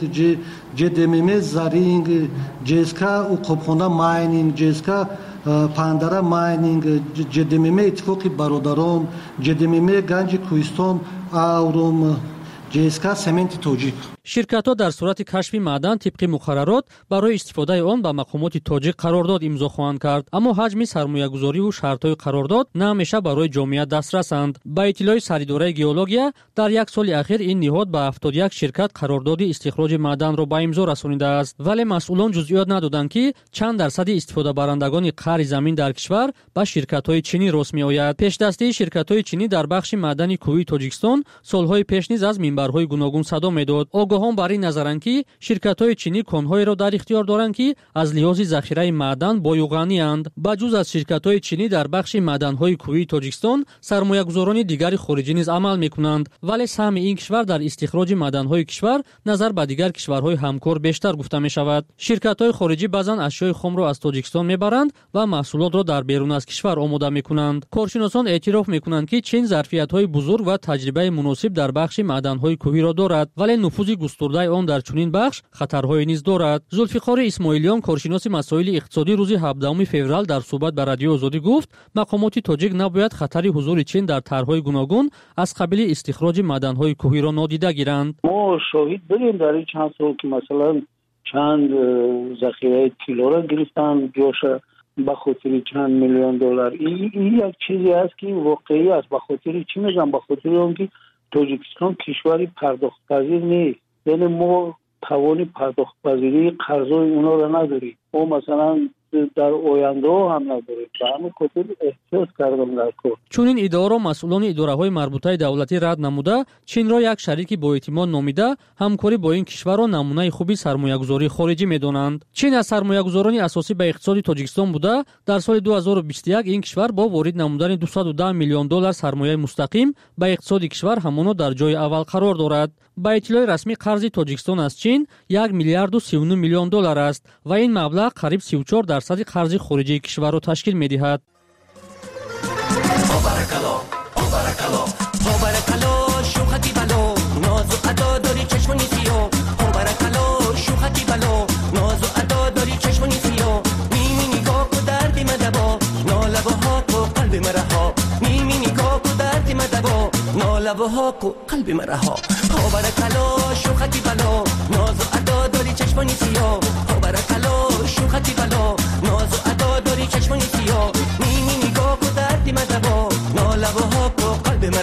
جدمم زرینگ، جسکا اوقابخانه ماینینگ، جسکا پاندارا ماینینگ، جدمم اتفاقی برادران، جدمم گنج کوهستان آوروم، جسکا سمنت تاجیک. شرکت‌ها در صورت کشف معدن طبق مقررات برای استفاده آن به مقامات تاجیک قرارداد امضا خواهند کرد، اما حجم سرمایه‌گذاری و شرط‌های قرارداد نه همیشه برای جامعه دسترسند. با اطلاع سریدورای گئولوژیا در یک سال اخیر این نهاد با هفتاد و یک شرکت قرارداد استخراج معدن را به امضا رسانیده است، ولی مسئولان جزئیات ندادند که چند درصد استفاده برندگان قهر زمین در کشور با شرکت‌های چینی راست می‌آید. پیش‌دستی شرکت‌های چینی در بخش معدنی کوهی تاجیکستان سال‌های پیش نیز از منبرهای گوناگون صدا می‌داد. هم بر این نظرند که شرکت‌های چینی کان‌های را در اختیار دارند که از لحاظ ذخیره معدن بایوغنی‌اند. بجز از شرکت‌های چینی در بخش معدن‌های کوهی تاجیکستان سرمایه‌گذاران دیگر خارجی نیز عمل می‌کنند، ولی سهم این کشور در استخراج معدن‌های کشور نظر به دیگر کشورهای همکار بیشتر گفته می‌شود. شرکت‌های خارجی بعضن اشیاء خام را از تاجیکستان می‌برند و محصولات را در بیرون از کشور آماده می‌کنند. کارشناسان اعتراف می‌کنند که چین ظرفیت‌های بزرگ و تجربه مناسب در بخش معدن‌های کوهی را دارد، ولی نفوذ گسترده آن در چنین بخش خطرهایی نیز دارد. ذوالفقار اسماعیلیان کارشناس مسائل اقتصادی روز هفدهم فوریه در صحبت با رادیو آزادی گفت مقامات تاجیک نباید خطر حضور چین در طرح‌های گوناگون از قبیل استخراج معدن‌های کوهی را نادیده گیرند. ما شاهد بودیم در این چند سال که مثلا چند ذخیره طلا را گرفتن جاش به خاطر چند میلیون دلار. این یک چیزی است که واقعی است. به خاطر چی میگم؟ به خاطر اینکه تاجیکستان کشوری پرداخت پذیر نیست. یعنی ما توانی پرداخت پذیری قرضای اونا را نداریم. ما مثلا در آینده هم نداریم. به همین خاطر احتیاط کردم در کار. چون این ادعا را مسئولان اداره‌های مربوطه دولتی رد نموده، چین را یک شریک با اعتماد نامیده، همکاری با این کشور را نمونه خوبی سرمایه‌گذاری خارجی می‌دانند. چین از سرمایه‌گذاران اساسی به اقتصاد تاجیکستان بوده. در سال دو هزار و بیست و یک این کشور با وارد نمودن دویست و ده میلیون دلار سرمایه مستقیم به اقتصاد کشور همانا در جای اول قرار دارد. با اطلاع رسمی قرض تاجیکستان از چین یک میلیارد و سی و نه میلیون دلار است و این مبلغ قریب سی و چهار درصد قرض خارجی کشور را تشکیل می‌دهد. لبها کو قلب مرا ها ها برکلا شوختی بلا ناز و ادا داری چشمانی سیاه ها برکلا شوختی بلا ناز و ادا داری چشمانی سیاه می می نگاه کو دردی مدبا نا لبها کو قلب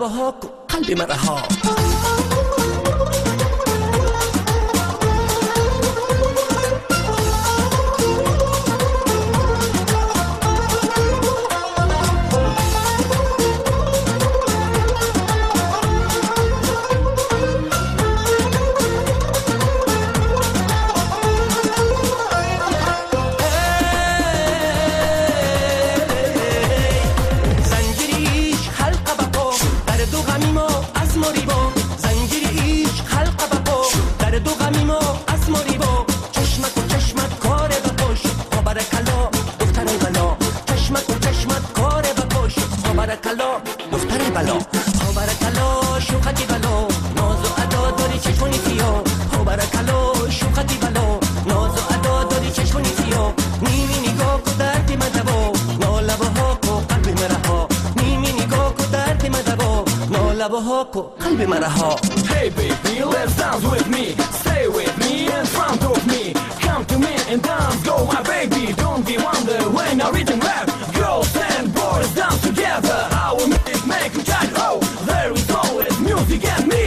ها قلب مرا ها قلب مرا ها. Hey baby, let's dance with me. Stay with me in front of me. Come to me and dance, go my baby. Don't be wonder when I rhythm rap. Girls and boys dance together. Our music make you tight. Oh, there is always music and me.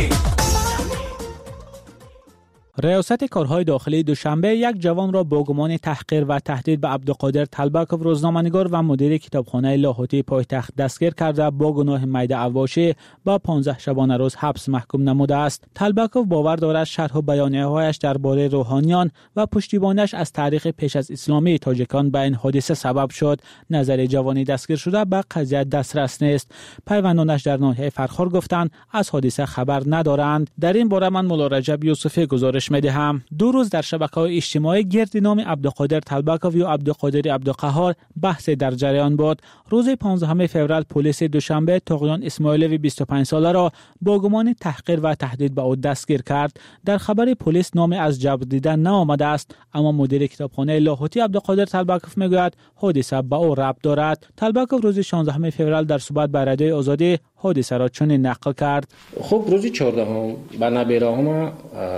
ریاست کارهای داخلی دوشنبه یک جوان را با گمان تحقیر و تهدید به عبدالقادر طلبکوف روزنامه‌نگار و مدیر کتابخانه لاهوتی پایتخت دستگیر کرده با گناه میده عواشی با پانزده شبانه روز حبس محکوم نموده است. طلبکوف باور دارد شرح و بیانیه‌هایش درباره روحانیان و پشتیبانیش از تاریخ پیش از اسلامی تاجیکان به این حادثه سبب شد. نظر جوانی دستگیر شده به قضیه دسترس نیست. پیوندانش در ناحیه فرخار گفتند از حادثه خبر ندارند. در این باره من مولا رجب یوسفی گزارش میدهم. دو روز در شبکه‌های اجتماعی گرد نام عبدالقادر طلبکوف یا عبدالقادر عبدالقهار بحث در جریان بود. روز پانزدهم فوریه پلیس دوشنبه طغیان اسماعیلوی بیست و پنج ساله را با گمان تحقیر و تهدید به او دستگیر کرد. در خبر پلیس نام از جبر دیدن نآمده است، اما مدیر کتابخانه لاهوتی عبدالقادر طلبکوف میگوید حادثه به او ربط دارد. طلبکوف روز شانزدهم فوریه در صحبت با رادیوی آزادی حادثه را چنین نقل کرد. خب روز چهاردهم با نبیره‌ام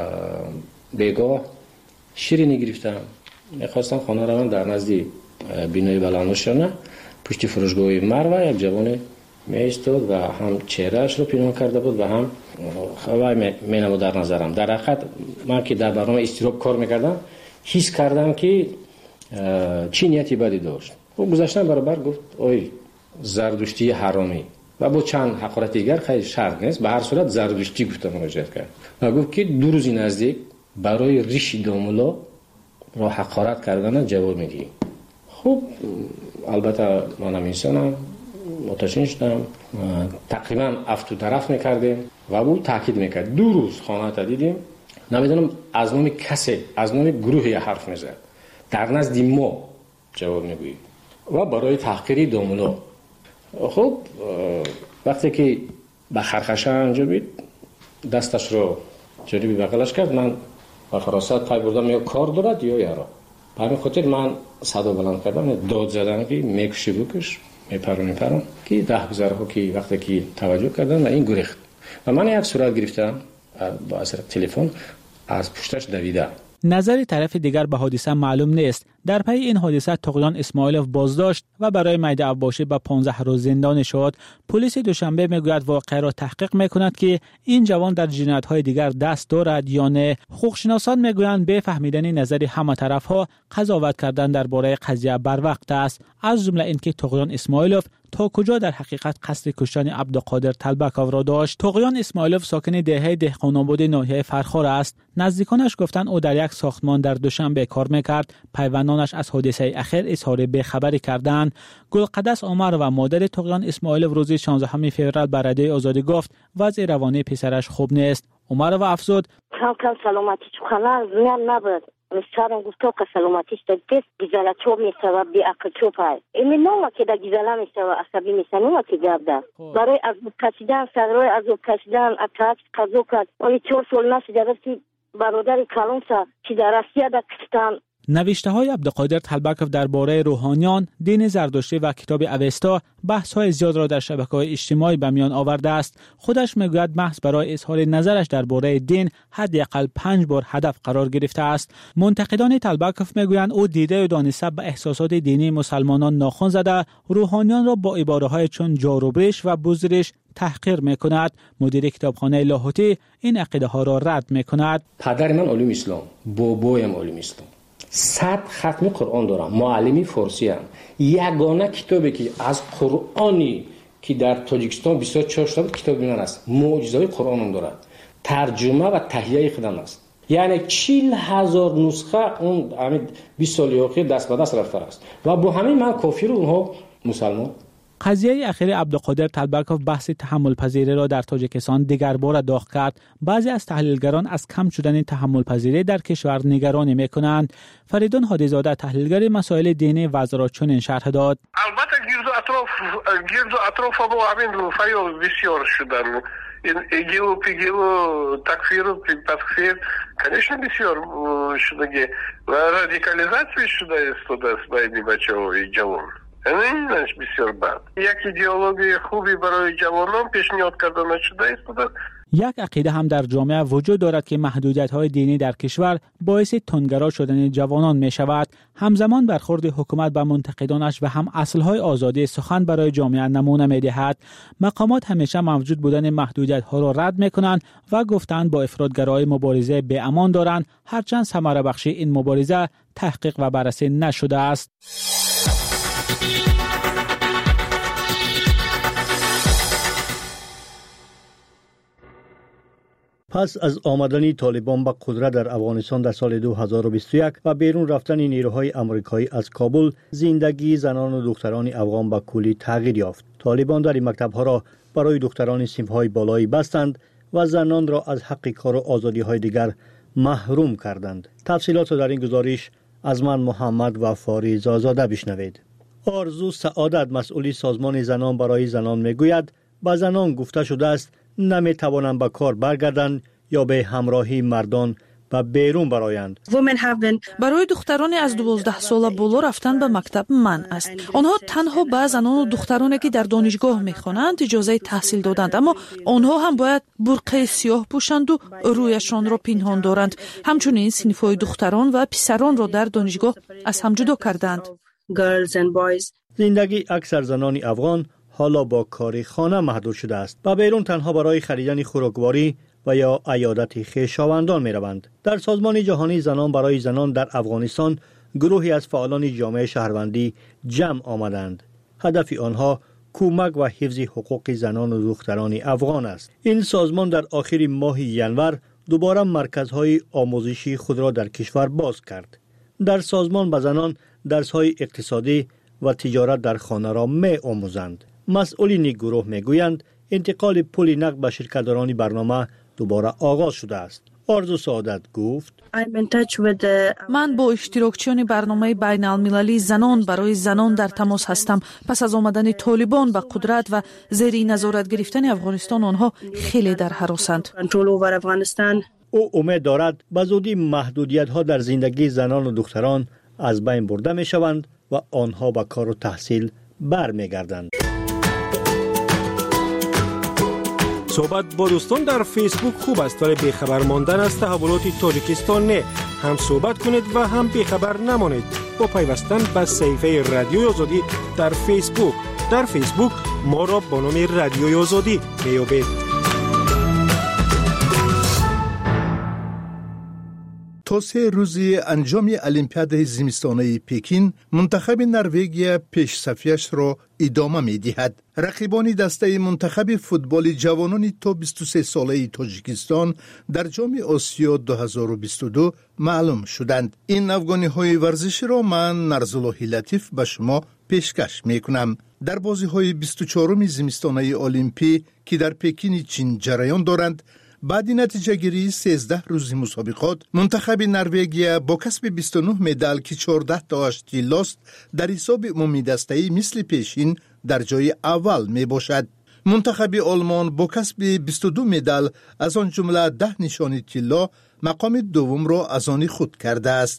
بگاه شیرینی گرفتم. میخواستم خانه روم در نزدی بینای بلندشانه پشت فروشگاه مروه یک جوان میایستاد و هم چهرهش رو پنهان کرده بود و هم خواه مینمود در نظرم. در حقیقت من که در برنامه استیروب کار میکردم حس کردم که چی نیتی بدی داشت. و گذاشتم برابر گفت اوی زردشتی حرامی و با چند حقارت دیگر خیلی شرط نیست. به هر صورت زردشتی گفتم مراجعه کرد و گفت که دو روزی نزدیک برای ریشی دامولا را حقارت کردن جواب میگی. خب البته منم انسانم متشن شدم، تقریبا افتو طرف میکردیم و او تاکید میکرد. دو روز خانه تا دیدیم نمیدونم از نام کسی از نام گروهی حرف میزد، در نزد ما جواب میگویی و برای تحقیری دامولا. خب وقتی که به خرخشه انجامید دستش رو جریبی بغلش کرد، من با فراست پای بردم یا کار دارد یا یارا. به همین خاطر من صدا بلند کردم، داد زدم که میکشی بکش میپرون میپرون که ده گذره که وقتی که توجه کردن و این گریخت و من یک صورت گرفتم با اثر تلفن از پشتش دویدم. نظر طرف دیگر به حادثه معلوم نیست. در پی این حادثه طغیان اسماعیلوف بازداشت و برای میده عباشی به پانزده روز زندان شد. پلیس دوشنبه میگوید واقعه را تحقیق میکند که این جوان در جنایت‌های دیگر دست دارد یا نه. حقوقشناسان میگویند به فهمیدن نظر همه طرف‌ها قضاوت کردن درباره قضیه بر وقت است، از جمله اینکه طغیان اسماعیلوف تا کجا در حقیقت قصد کشتن عبدالقادر طلبکوف را داشت. طغیان اسماعیلوف ساکن دهه دهقان‌آباد ناحیه فرخار است. نزدیکانش گفتند او در یک ساختمان در دوشنبه کار میکرد. پیوندانش از حادثه اخیر اظهار بی‌خبری کردند. گلقدس عمر و مادر طغیان اسماعیلوف روز شانزدهم فوریه به رادیوی آزادی گفت وضع روانی پسرش خوب نیست. عمر و افزود کم کم سلامتی تو خانه زیان نبود. مسترم گفت که سلامتیش دست گیزاله چوب میشود بی عقل چوب های ایمی نوما که در گیزاله میشود عصبی میشه نوما که گفته برای از کشیدن سرای از کشیدن اتاک قضو کرد ولی چهار سال نشده رفتی برادر کلونسا که در روسیه در کشتن نوشته های عبدالقادر طلبکوف درباره روحانیان، دین زرتشتی و کتاب اوستا بحث های زیاد را در شبکه‌های اجتماعی به میان آورده است. خودش میگوید محض برای اظهار نظرش درباره دین حداقل پنج بار هدف قرار گرفته است. منتقدان طلبکوف میگویند او دیده و دانسته به احساسات دینی مسلمانان ناخن زده، روحانیان را با عباره‌های چون جاروبرش و بزرش تحقیر میکند. مدیر کتابخانه لاهوتی این عقیده ها را رد میکند. پدر من علوم اسلام، بابایم علوم اسلام، صد ختم قرآن دارم، معلمی فارسی ام. یگانه کتابی که از قرآنی که در تاجیکستان بیست و چهار شده کتاب من است، معجزه‌های قرآن هم دارد، ترجمه و تهیه خودم است. یعنی چهل هزار نسخه اون همین بیست سال اخیر دست به دست رفته است و با همین من کافر و اونها مسلمان. قضیه اخیر عبدالقادر طلبکوف بحث تحمل پذیری را در تاجیکستان دیگر بار داغ کرد. بعضی از تحلیلگران از کم شدن تحمل پذیری در کشور نگرانی میکنند. فریدون هادیزاده تحلیلگر مسائل دینی وضع را چنین شرح داد. البته گرد و اطراف گرد و اطراف با همین فیال بسیار شدن. این ایگیو پیگیو تکفیر و تکفیر کنیشن بسیار شده و رادیکالیزاسی شده است دست باید بچه های جوان. این بسیار بد. یک ایدئولوژی خوبی برای جوانان پیشنهاد کرده نشده است. یک عقیده هم در جامعه وجود دارد که محدودیت‌های دینی در کشور باعث تندگرا شدن جوانان می شود. همزمان برخورد حکومت به منتقدانش و هم اصل‌های آزادی سخن برای جامعه نمونه می‌دهد. مقامات همیشه موجود بودن محدودیت‌ها را رد می‌کنند و گفتند با افراط‌گرای مبارزه به امان دارند، هرچند ثمره بخشی این مبارزه تحقیق و بررسی نشده است. پس از آمدن طالبان به قدرت در افغانستان در سال دو هزار و بیست و یک و بیرون رفتن نیروهای آمریکایی از کابل، زندگی زنان و دختران افغان به کلی تغییر یافت. طالبان در این مکتب‌ها را برای دختران صنف‌های بالایی بستند و زنان را از حق کار و آزادی‌های دیگر محروم کردند. تفصیلات را در این گزارش از من محمد و فاریز آزاده بشنوید. آرزو سعادت مسئولی سازمان زنان برای زنان میگوید با زنان گفته شده است نمی توانند به کار برگردند یا به همراهی مردان و بیرون برایند. برای دخترانی از دوازده ساله بالا رفتن به مکتب منع است. آنها تنها به زنان و دخترانی که در دانشگاه میخوانند اجازه تحصیل دادند، اما آنها هم باید برقع سیاه پوشند و رویشان را پنهان دارند. همچنین صنف‌های دختران و پسران را در دانشگاه از هم جدا کردند. زندگی اکثر زنان افغان حالا با کار خانه محدود شده است. با بیرون تنها برای خریدن خوراکواری و یا عیادت خویشاوندان می روند. در سازمان جهانی زنان برای زنان در افغانستان گروهی از فعالان جامعه شهروندی جمع آمدند. هدف آنها کمک و حفظ حقوق زنان و دختران افغان است. این سازمان در آخر ماه ینور دوباره مرکزهای آموزشی خود را در کشور باز کرد. در سازمان به زنان درس‌های اقتصادی و تجارت در خانه را می آموزند. مسئولین گروه می گویند انتقال پول نقد به شرکت‌داران برنامه دوباره آغاز شده است. آرزو سعادت گفت من با اشتراکچیان برنامه بین المللی زنان برای زنان در تماس هستم. پس از آمدن طالبان به قدرت و زیر نظارت گرفتن افغانستان آنها خیلی در هراسند. او امید دارد به زودی محدودیت‌ها در زندگی زنان و دختران از بین برده می شوند و آنها به کار و تحصیل برمیگردند. صحبت با دوستان در فیسبوک خوب است، ولی بیخبر ماندن از تحولات تاجیکستان نه. هم صحبت کنید و هم بیخبر نمانید با پیوستن به صفحه رادیوی آزادی در فیسبوک. در فیسبوک ما را با نام رادیوی آزادی میابید. تا سه روزی انجام المپیاد زمستانه پکین منتخب نروژ پیش صفیش را ادامه می دهد. رقیبان دسته منتخب فوتبال جوانان تا بیست و سه ساله تاجیکستان در جام آسیا دو هزار و بیست و دو معلوم شدند. این افغانی های ورزشی را من نرزالله لطیف به شما پیشکش می کنم. در بازی های بیست و چهارم زمستانه المپی که در پکین چین جریان دارند، بعد نتیجه گیری سیزده روز مسابقات، منتخب نروژ با کسب بیست و نه مدال که چهارده تاش طلاست در حساب عمومی دسته‌ای مثل پیشین در جای اول می باشد. منتخب آلمان با کسب بیست و دو مدال از آن جمله ده نشان طلا مقام دوم را از آن خود کرده است.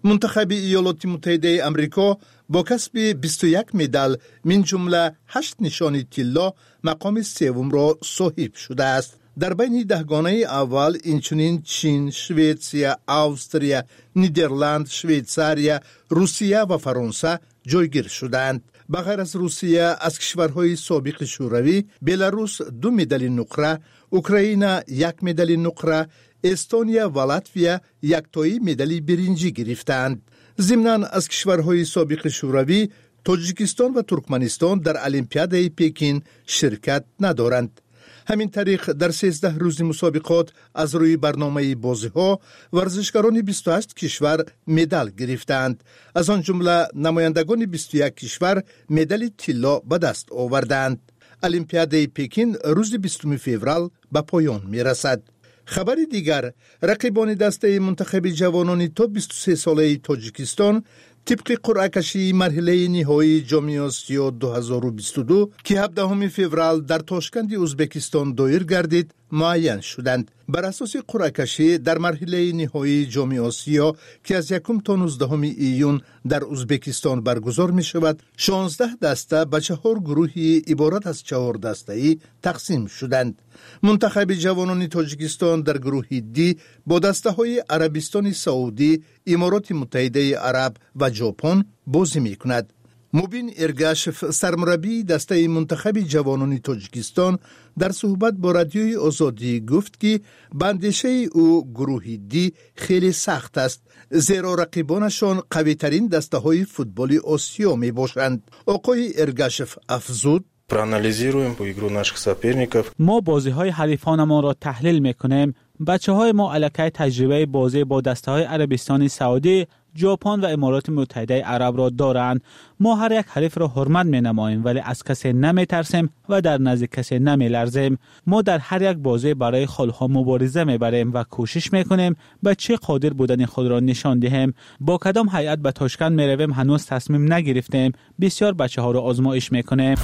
منتخب ایالات متحده آمریکا با کسب بیست و یک مدال من جمله هشت نشان طلا مقام سوم را صاحب شده است. در بین دهگانه اول اینچنین چین، شویتسیا، استرالیا، نیدرلند، شویتزاریا، روسیه و فرانسه جایگیر شدند. بغیر از روسیه از کشورهای سابق شوروی بلاروس دو مدال نقره، اوکراین یک مدال نقره، استونیا و لاتویا یک تایی مدال برنجی گرفتند. ضمناً از کشورهای سابق شوروی تاجیکستان و ترکمنستان در المپیاد پکین شرکت ندارند. همین طریق در سیزده روز مسابقات از روی برنامه بازی‌ها ورزشکاران بیست و هشت کشور مدال گرفتند. از آن جمله نمایندگان بیست و یک کشور مدال طلا به دست آوردند. المپیاد پکین روز بیستم فوریه به پایان می‌رسد. خبر دیگر، رقیبان دسته منتخب جوانان تا بیست و سه ساله تاجیکستان طبق قرعه کشی مرحله نهایی جام آسیا دو هزار و بیست و دو که هفدهم فوریه در تاشکند ازبکستان دایر گردید معین شدند. بر اساس قرعه کشی در مرحله نهایی جام آسیا که از یکم تا نوزدهم ایون در ازبکستان برگزار می شود، شانزده دسته به چهار گروهی عبارت از چهار دسته‌ای تقسیم شدند. منتخب جوانان تاجیکستان در گروه دی با دسته های عربستان سعودی، امارات متحده عرب و ژاپن بازی می کند. مبین ارگاشف سرمربی دسته منتخب جوانان تاجیکستان در صحبت با رادیوی آزادی گفت که بندشه او گروه دی خیلی سخت است، زیرا رقیبانشان قوی ترین دسته های فوتبال آسیا می باشند. آقای ارگاشف افزود: ما بازی های حریفانمان را تحلیل میکنیم. بچه های ما علاقه تجربه بازی با دسته های عربستان سعودی، ژاپن و امارات متحده عرب را دارند. ما هر یک حریف را حرمت می نماییم، ولی از کسی نمی ترسیم و در نزد کسی نمی لرزیم. ما در هر یک بازی برای خالها مبارزه می بریم و کوشش می کنیم به چه قادر بودن خود را نشان دهیم. با کدام هیئت به تاشکند می رویم هنوز تصمیم نگرفتیم. بسیار بچه ها را آزمایش می کنیم.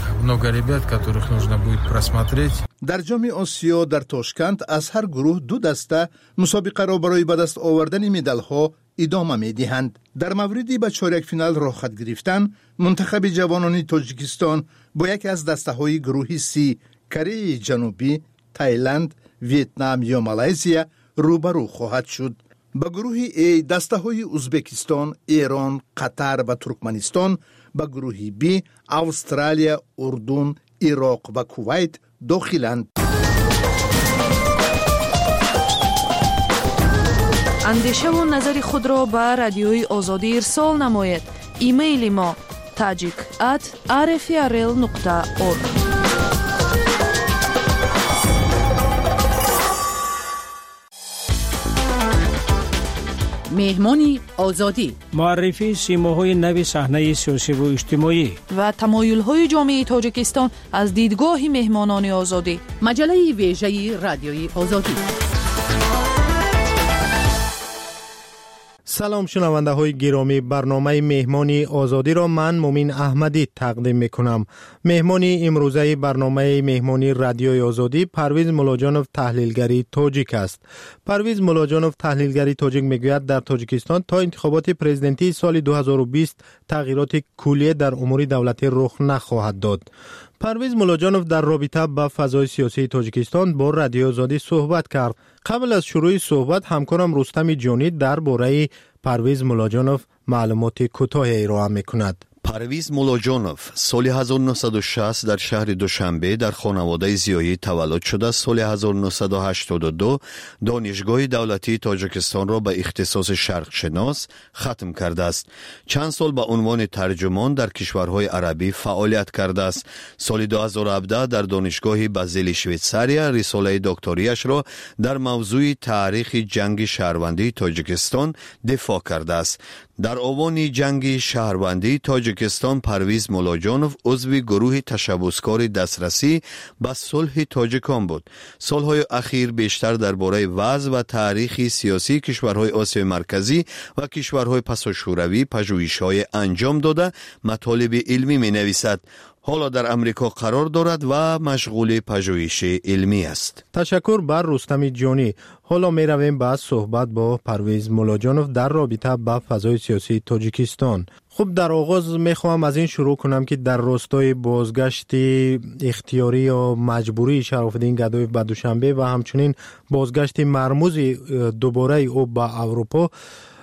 در جام آسیا در تاشکند از هر گروه دو دسته مسابقه را برای به دست آوردن مدال ها ادامه می دهند. در موردی به چهارک فینال راه خط گرفتن، منتخب جوانان تاجیکستان با یکی از دسته های گروه سی، کره جنوبی، تایلند، ویتنام یا مالایزیا روبرو خواهد شد. به گروه ای دسته های ازبکستان، ایران، قطر و ترکمنستان، به گروه بی استرالیا، اردن، عراق و کویت داخلند. اندیشه و نظر خود را به رادیوی آزادی ارسال نمایید. ایمیل ما tajik at r f r l نقطه org. مهمانی آزادی، معرفی سیماهای نوی صحنه سیاسی و اجتماعی و تمایل‌های جامعه تاجیکستان از دیدگاه مهمانان آزادی. مجله ویژه رادیوی آزادی. سلام شنونده های گرامی، برنامه مهمانی آزادی را من مومین احمدی تقدیم می کنم. مهمانی امروزه برنامه مهمانی رادیوی آزادی پرویز مولاجانوف تحلیلگری تاجیک است. پرویز مولاجانوف تحلیلگری تاجیک می گوید در تاجیکستان تا انتخابات پرزیدنتی سال دو هزار و بیست تغییرات کلی در امور دولتی رخ نخواهد داد. پرویز مولاجانوف در رابطه با فضای سیاسی تاجیکستان با رادیو آزادی صحبت کرد. قبل از شروع صحبت همکارم رستم جانی درباره پرویز مولاجانوف معلومات کوتاهی ارائه می‌کند. پرویز مولاجانوف سال هزار و نهصد و شصت در شهر دوشنبه در خانواده زیایی تولد شده. سال هزار و نهصد و هشتاد و دو دانشگاه دولتی تاجیکستان را به اختصاص شرق شناس ختم کرده است. چند سال به عنوان ترجمان در کشورهای عربی فعالیت کرده است. سال دو هزار و هفده در دانشگاه بازیل شویتزاریا رساله دکتریش را در موضوع تاریخ جنگ شهروندی تاجیکستان دفاع کرده است. در آوان جنگ شهروندی تاجیکستان پرویز مولاجانوف عضو گروه تشبسکار دسترسی به صلح تاجیکان بود. سالهای اخیر بیشتر درباره وضع و تاریخ سیاسی کشورهای آسیای مرکزی و کشورهای پساشوروی پژوهش‌های انجام داده مطالب علمی می‌نویسد. حالا در امریکا قرار دارد و مشغول پژوهش علمی است. تشکر بر رستم جانی. حالا می رویم به صحبت با پرویز مولاجانوف در رابطه با فضای سیاسی تاجیکستان. خب در آغاز می خواهم از این شروع کنم که در راستای بازگشت اختیاری یا مجبوری شراف‌الدین گدایف به دوشنبه و همچنین بازگشت مرموز دوباره او به اروپا،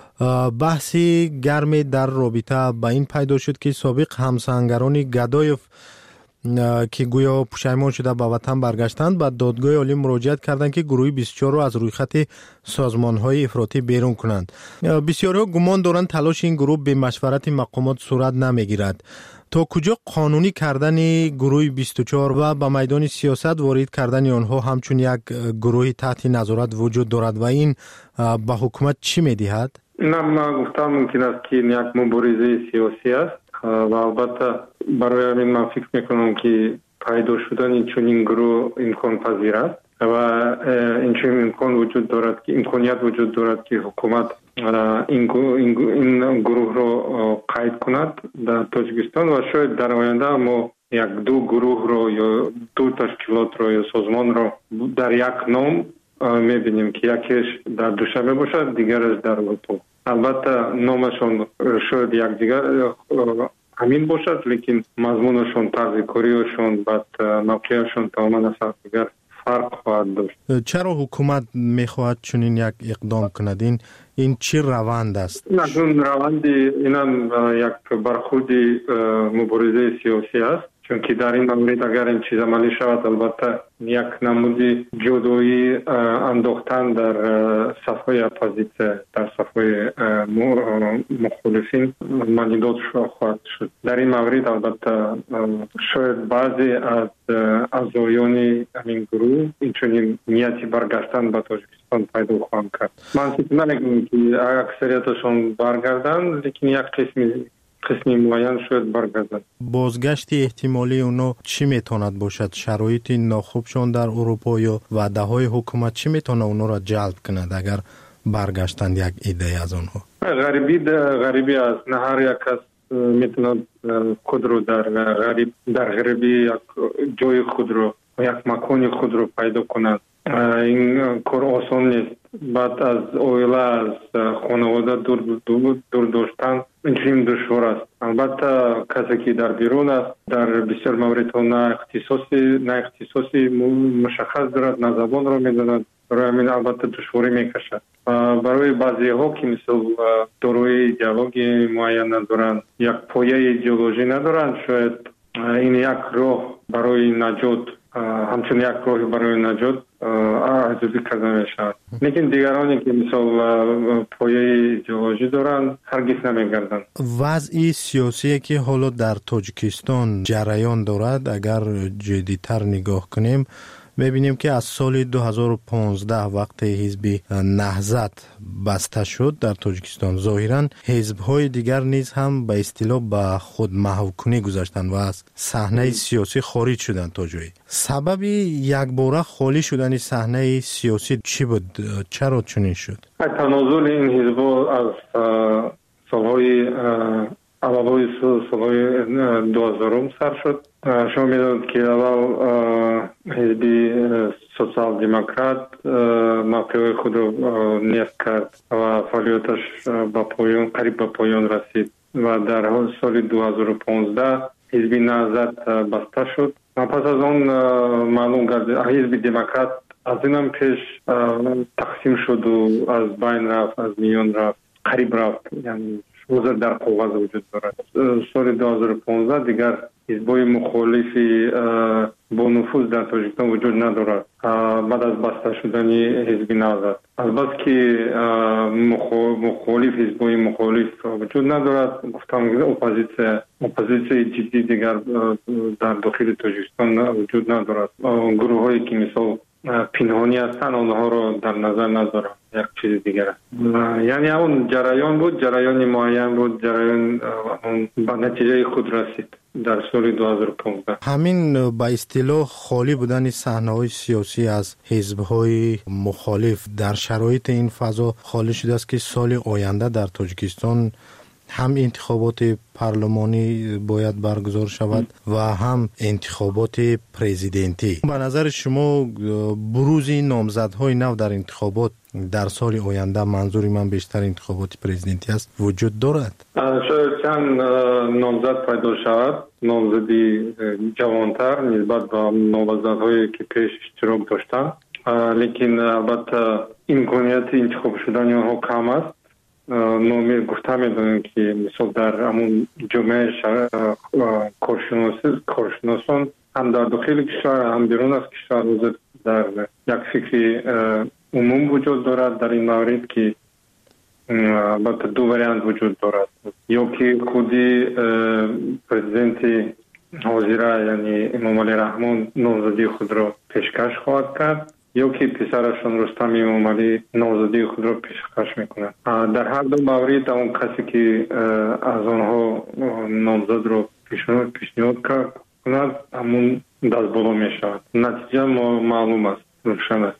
بحثی گرمی در رابطه با این پیدا شد که سابق همسنگران گدایف که گویا پشیمان شده به وطن برگشتند به دادگاه عالی مراجعت کردند که گروه بیست و چهار را از روی خط سازمان‌های افراطی بیرون کنند. بسیاری گمان دارند تلاش این گروه به مشورت مقامات صورت نمیگیرد. تا کجا قانونی کردن گروه بیست و چهار و به میدان سیاست وارد کردن آنها همچون یک گروه تحت نظارت وجود دارد و این به حکومت چی می‌دهد؟ نه، من گفتم ممکن است که یک مبارزه سیاسی است و البته برای همین من فکر میکنم که پیدا شدن چنین گروه امکان پذیر است و این چنین امکان وجود دارد که امکانیت وجود دارد که حکومت این این گروه را قید کند در تاجیکستان و شاید در آینده ما یک دو گروه را یا دو تشکیلات را یا سازمان را در یک نام میبینیم که یکیش در دوشنبه باشد، دیگرش در اروپا. البته نامشون شاید یک دیگر همین باشد، لیکن مضمونشون، طرز کاریشون، بعد موقعشون تماما از دیگر فرق خواهد داشت. چرا حکومت میخواهد چنین یک اقدام کند؟ این این چی روند است؟ نه، اون روند اینم یک برخورد مبارزه سیاسی است، چون که در این مورد اگر این چیز عملی شود البته یک نمودی جدایی انداختن در صفحه اپوزیسیون، در صفحه مخالفین مالیدات خواهد شد. در این مورد البته شاید بعضی از اعضایان همین گروه این چنین نیتی برگشتن به تاجیکستان پیدا خواهند کرد. من فکر نمی‌کنم که اکثریتشون برگردن، لیکن یک قسمی قسمی معین شاید برگردن. بازگشت احتمالی اونا چی میتواند باشد؟ شرایط ناخوبشون در اروپا یا وعده های حکومت چی میتونه اونا را جلب کند اگر برگشتند یک ایده از اونها؟ غریبی غریبی است. نه هر یک کس میتونه خود رو در غریب در غریبی یک جای خود رو یک مکان خود رو پیدا کند. این کار آسان نیست. بعد از اویله از خانواده دور دور, دور داشتن این دشوار است. البته کسی که در بیرون است در بسیار موردها نه اختصاصی نه اختصاصی مشخص دارد، نه زبان را میداند، برای همین البته دشواری میکشد. برای بعضی ها که مثل داروی ایدئولوژی معین ندارند، یک پایه ایدئولوژی ندارند، شاید این یک راه برای نجات همچون یک راه برای نجات ارزیابی کرده می شود. لیکن دیگرانی که مثال پایه ایدئولوژی دارند هرگز نمیگردند. وضع سیاسی که حالا در تاجیکستان جریان دارد اگر جدی‌تر نگاه کنیم می‌بینیم که از سال دو هزار و پانزده وقت حزب نهضت بسته شد در تاجیکستان، ظاهراً حزب‌های دیگر نیز هم به اصطلاح به خود محوکنی گذاشتند و از صحنه سیاسی خارج شدند تا جایی. سبب یکباره خالی شدن صحنه سیاسی چی بود؟ چرا چنین شد؟ تنازل این حزب‌ها از سال‌های اولای سال‌های دو هزارم سر شد. شما می‌دانید که اول حزب سوسیال دموکرات موقع خود را نیست کرد و فعالیتش به پایان قریب به پایان رسید و در سال دو هزار و پانزده حزب نهضت بسته شد. پس از آن معلوم گردید حزب دموکرات از این هم پیش تقسیم شد و از بین رفت، از میان رفت، قریب رفت، یعنی وزر در قوض وجود دارد. سال دو هزار و پانزده دیگر حزب‌های مخالفی با نفوذ در تاجیکستان وجود ندارد بعد از بسته شدن حزب نهضت. البته که مخالف حزب‌های مخالف وجود ندارد، گفتم اپوزیسیون اپوزیسیون جدی دیگر در داخل تاجیکستان وجود ندارد. گروه‌هایی که مثل پنهانی هستند آنها را در نظر ندارم، یک چیز دیگر است. یعنی اون جریان بود، جریان معین بود، جریان به نتیجه خود رسید در سال دو هزار و پانزده. همین با اصطلاح خالی بودن صحنه‌های سیاسی از حزب‌های مخالف در شرایط این فضا خالی شده است که سال آینده در تاجیکستان هم انتخابات پارلمانی باید برگزار شود و هم انتخابات پرزیدنتی. به نظر شما بروز نامزدهای نو در انتخابات در سال آینده، منظوری من بیشتر انتخابات پرزیدنتی است، وجود دارد؟ شاید چند نامزد پیدا شود، نامزدی جوانتر نسبت به نامزدهایی که پیش اشتراک داشتند، لیکن البته امکانیت انتخاب شدن آنها کم است. نامی گفته میدونم که مثلا در همون جامعه کارشناسان هم در داخل کشور هم بیرون از کشور در یک فکر عموم وجود دارد در این مورد که البته دو وریانت وجود دارد، یا که خودی پرزیدنت حاضره یعنی امام علی رحمان نامزدی خود را پیشکش خواهد کرد، یا که پسرشان رستم امام علی نامزدی خود را پیشکش میکنند. در هر دو مورد اون کسی که از آنها نامزد را پیشنهاد پیشنهاد کند همون دست بالا میشود. نتیجه معلوم است، روشن است.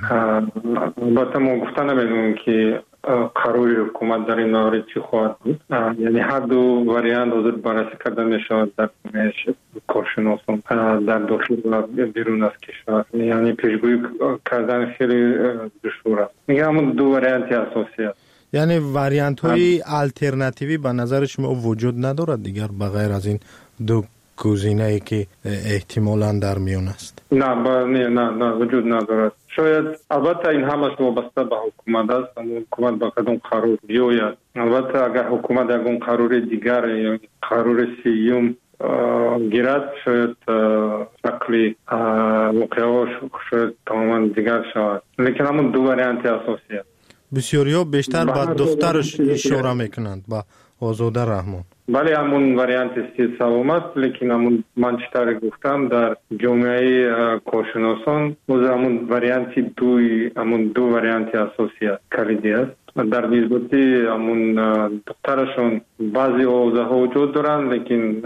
البته ما گفته نمیدونیم که قرار حکومت در این مورد چی خواهد بود. یعنی هر دو وریانت حاضر بررسی کرده می شود در کارشناسان در داخل و بیرون از کشور. یعنی پیشگویی کردن خیلی دشوار است. میگه همون دو وریانت اساسی است. یعنی وریانت های الटरनेटिव्ی به نظر شما وجود ندارد دیگر بغیر از این دو گزینه ای که احتمالاً در میان است؟ نه نه نه نه وجود ندارد. شاید البته این همش وابسته به حکومت است. حکومت با کدام قرار بیاید. البته اگر حکومت یکون قرار دیگر یا قرار سیوم گیرد شاید شکلی واقعا شاید تماما دیگر شود. لیکن همون دو وریانت اساسی است. بسیاری ها بیشتر با دخترش اشاره میکنند، با آزاده رحمان. بله همون وریانت سوم است، لیکن همون من چطور گفتم در جامعه کارشناسان همون وریانت دوی همون دو وریانت اساسی است، کلیدی است. در نسبت همون دخترشون بعضی حوزه ها وجود دارند، لیکن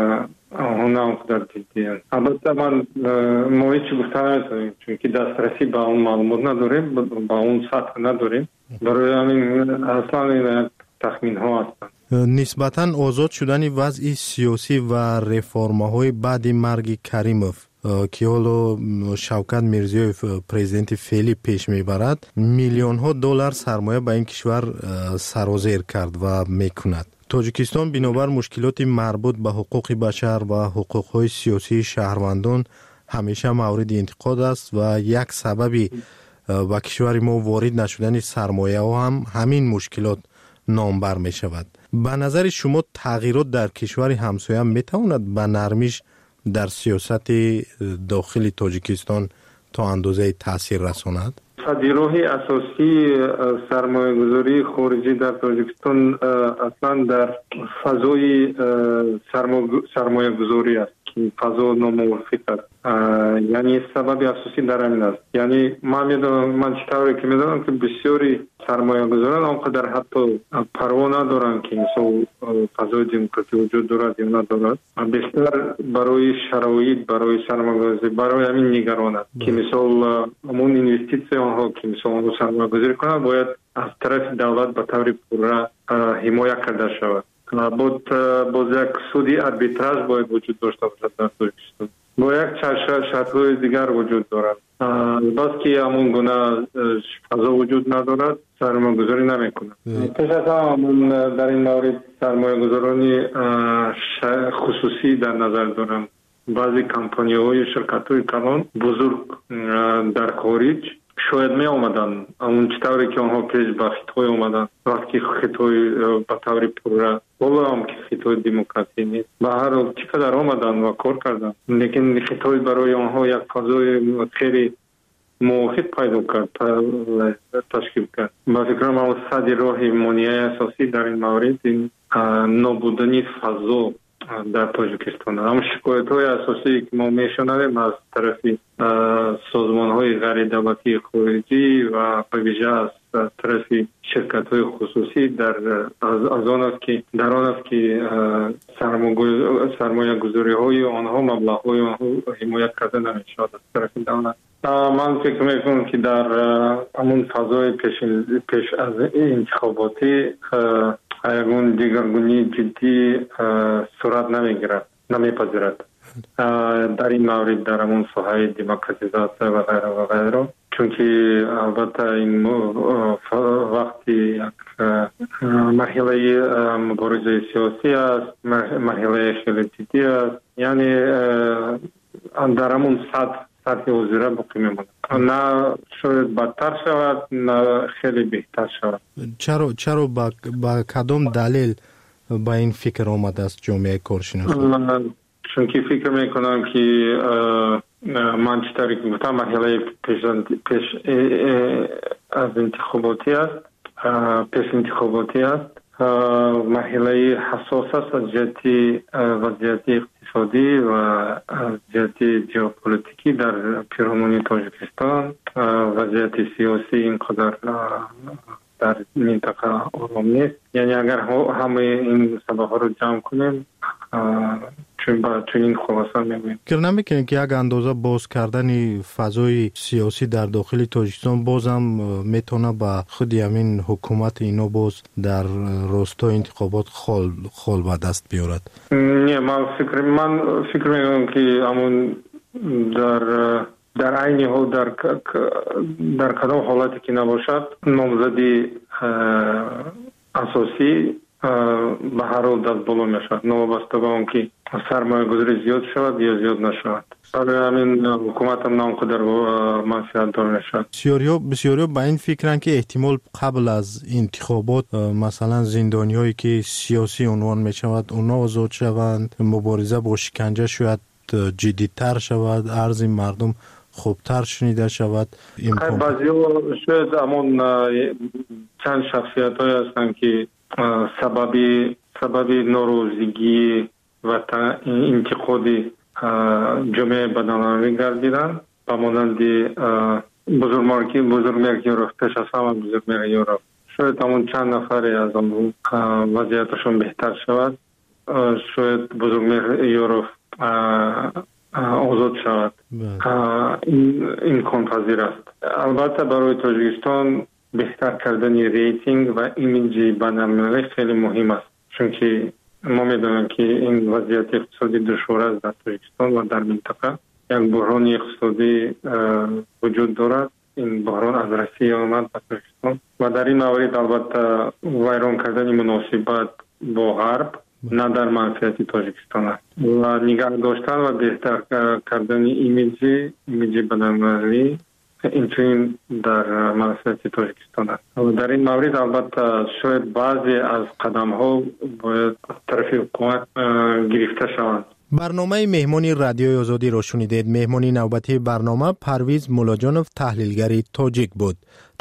اونا هم در جدی است. البته من ما هیچ گفته نمیتونیم چون که دسترسی به اون معلومات نداریم، به اون سطح نداریم. برای همین اصلا تخمین ها هستند. نسبتاً آزاد شدن وضع سیاسی و رفرم‌های بعد مرگ کریموف که حالا شوکت میرزیویف پرزیدنت فعلی پیش میبرد، میلیون ها دلار سرمایه به این کشور سرازیر کرد و میکند. تاجیکستان بنابر مشکلات مربوط به حقوق بشر و حقوق‌های سیاسی شهروندان همیشه مورد انتقاد است و یک سببی به کشور ما وارد نشدن سرمایه ها هم همین مشکلات نامبر می شود. به نظر شما تغییرات در کشور همسایه می تواند به نرمیش در سیاست داخل تاجیکستان تا اندازه تاثیر رساند؟ راه اساسی سرمایه گذاری خارجی در تاجیکستان اصلا در فضای سرمایه گذاری است که فضا ناموافق است. یعنی سبب اساسی در همین است. یعنی من میدونم من چطوری که میدونم که بسیاری سرمایه گذاران آنقدر حتی پروا ندارن که مثلا فضای دموکراسی وجود دارد یا ندارد، بیشتر برای شرایط برای سرمایه گذاری برای همین نگران است که مثلا همون اینوستیسی آنها که مثلا آنها سرمایه گذاری کنند باید از طرف دولت به طور پوره حمایت کرده شود. بود باز یک سودی اربیتراژ باید وجود داشته باشد در تاجیکستان. با یک شرط‌های دیگر وجود دارد. بس که همون گونه فضا وجود ندارد سرمایه گذاری نمی کند. پیش از همون در این مورد سرمایه گذارانی خصوصی در نظر دارم. بعضی کمپانی های شرکت های کلان بزرگ در خارج شاید می آمدن اون چطوری که آنها پیش به خطای آمدن وقتی خطای به طور پوره والا هم که خطای دموکراسی نیست به هر حال چقدر آمدن و کار کردن، لیکن خطای برای آنها یک فضای خیلی موافق پیدا کرد تشکیل کرد. با فکرم اون صدی راه مانعی اساسی در این مورد این نابودنی فضا در تاجیکستان. هم شکایت های اساسی که ما میشنویم از طرف سازمان های غیر دولتی خارجی و ویژه از طرف شرکت های خصوصی در از, از آن است که در آن است که سرمایه گذاری های آنها مبلغ های آنها حمایت کرده نمیشود از طرف دولت. من فکر میکنم که در همون فضای پیش, پیش از انتخاباتی اون دیگرگونی جدی صورت نمیگیرد، نمیپذیرد. در این مورد در همون ساحه دموکراتیزاسیون و غیره و غیره، چون که البته این وقتی یک مرحله مبارزه سیاسی است، مرحله خیلی جدی است، یعنی در همون سطح سطح وزیره باقی میمونه، نه شاید بدتر شود نه خیلی بهتر شود. چرا چرا با, با کدام دلیل با این فکر آمده است جامعه کارشناس؟ چون که فکر میکنم که من چطوری که گفتم مرحله پیش, پیش از انتخاباتی است، پیش انتخاباتی است، مرحله حساس است از جهت وضعیت اقتصادی و از جهت ژئوپلیتیکی در پیرامون تاجیکستان. وضعیت سیاسی اینقدر در منطقه آرام نیست. یعنی اگر همه این سبب‌ها رو جمع کنیم چون با چنین خلاصه می‌بینیم. فکر نمی‌کنید که یک اندازه باز کردن فضای سیاسی در داخل تاجیکستان بازم میتونه با خود همین حکومت اینو باز در راستای انتخابات خال خال به دست بیارد؟ نه، من فکر من فکر می‌کنم که همون در در عین حال در در کدام حالتی که نباشد نامزدی اساسی به هر حال دست بالا میشود، نوابسته به اون که سرمایه گذاری زیاد شود یا زیاد نشود. برای همین حکومت هم نامقدر منفعت دار میشود. بسیاری بسیاری به این فکرن که احتمال قبل از انتخابات مثلا زندانی هایی که سیاسی عنوان میشود اونا آزاد شوند، مبارزه با شکنجه شاید جدی‌تر شود، عرض مردم خوبتر شنیده شود. بعضی ها شاید همون چند شخصیت های هستن که سببی سببی ناروزگی و انتقادی جامعه بدنامی گردیدن، با مانند بزرگمارکی بزرگمرکی رو پیش از همه بزرگمرکی رو شاید همون چند نفری از اون وضعیتشون بهتر شود، شاید بزرگمرکی رو آزاد شود. این امکان پذیر است. البته برای تاجیکستان بهتر کردن ریتینگ و ایمیج بین‌المللی خیلی مهم است، چون که ما میدونیم که این وضعیت اقتصادی دشوار است در تاجیکستان و در منطقه. یک بحران اقتصادی وجود دارد. این بحران از روسیه آمد به تاجیکستان و در این مورد البته ویران کردن مناسبات با غرب نه در منفعت تاجیکستان است و نگاه داشتن و بهتر کردن ایمیج ایمیج بین‌المللی این در منفعت تاجیکستان است. و در این مورد البته شاید بعضی از قدم ها باید طرف حکومت گرفته شوند. برنامه مهمانی رادیوی آزادی را شنیدید. مهمانی نوبتی برنامه پرویز مولاجانوف تحلیلگری تاجیک بود.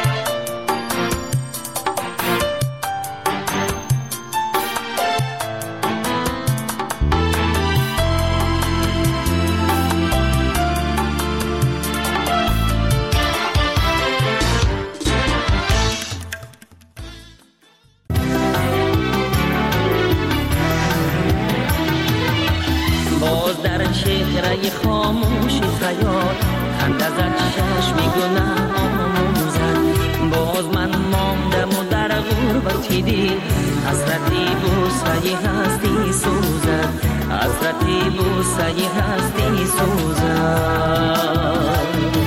چهره خاموش خیال خند ازت چشم میگنه آموزد، باز من ماندم و در غربتی دی حسرتی بوسه هستی سوزد، حسرتی بوسه هستی سوزد.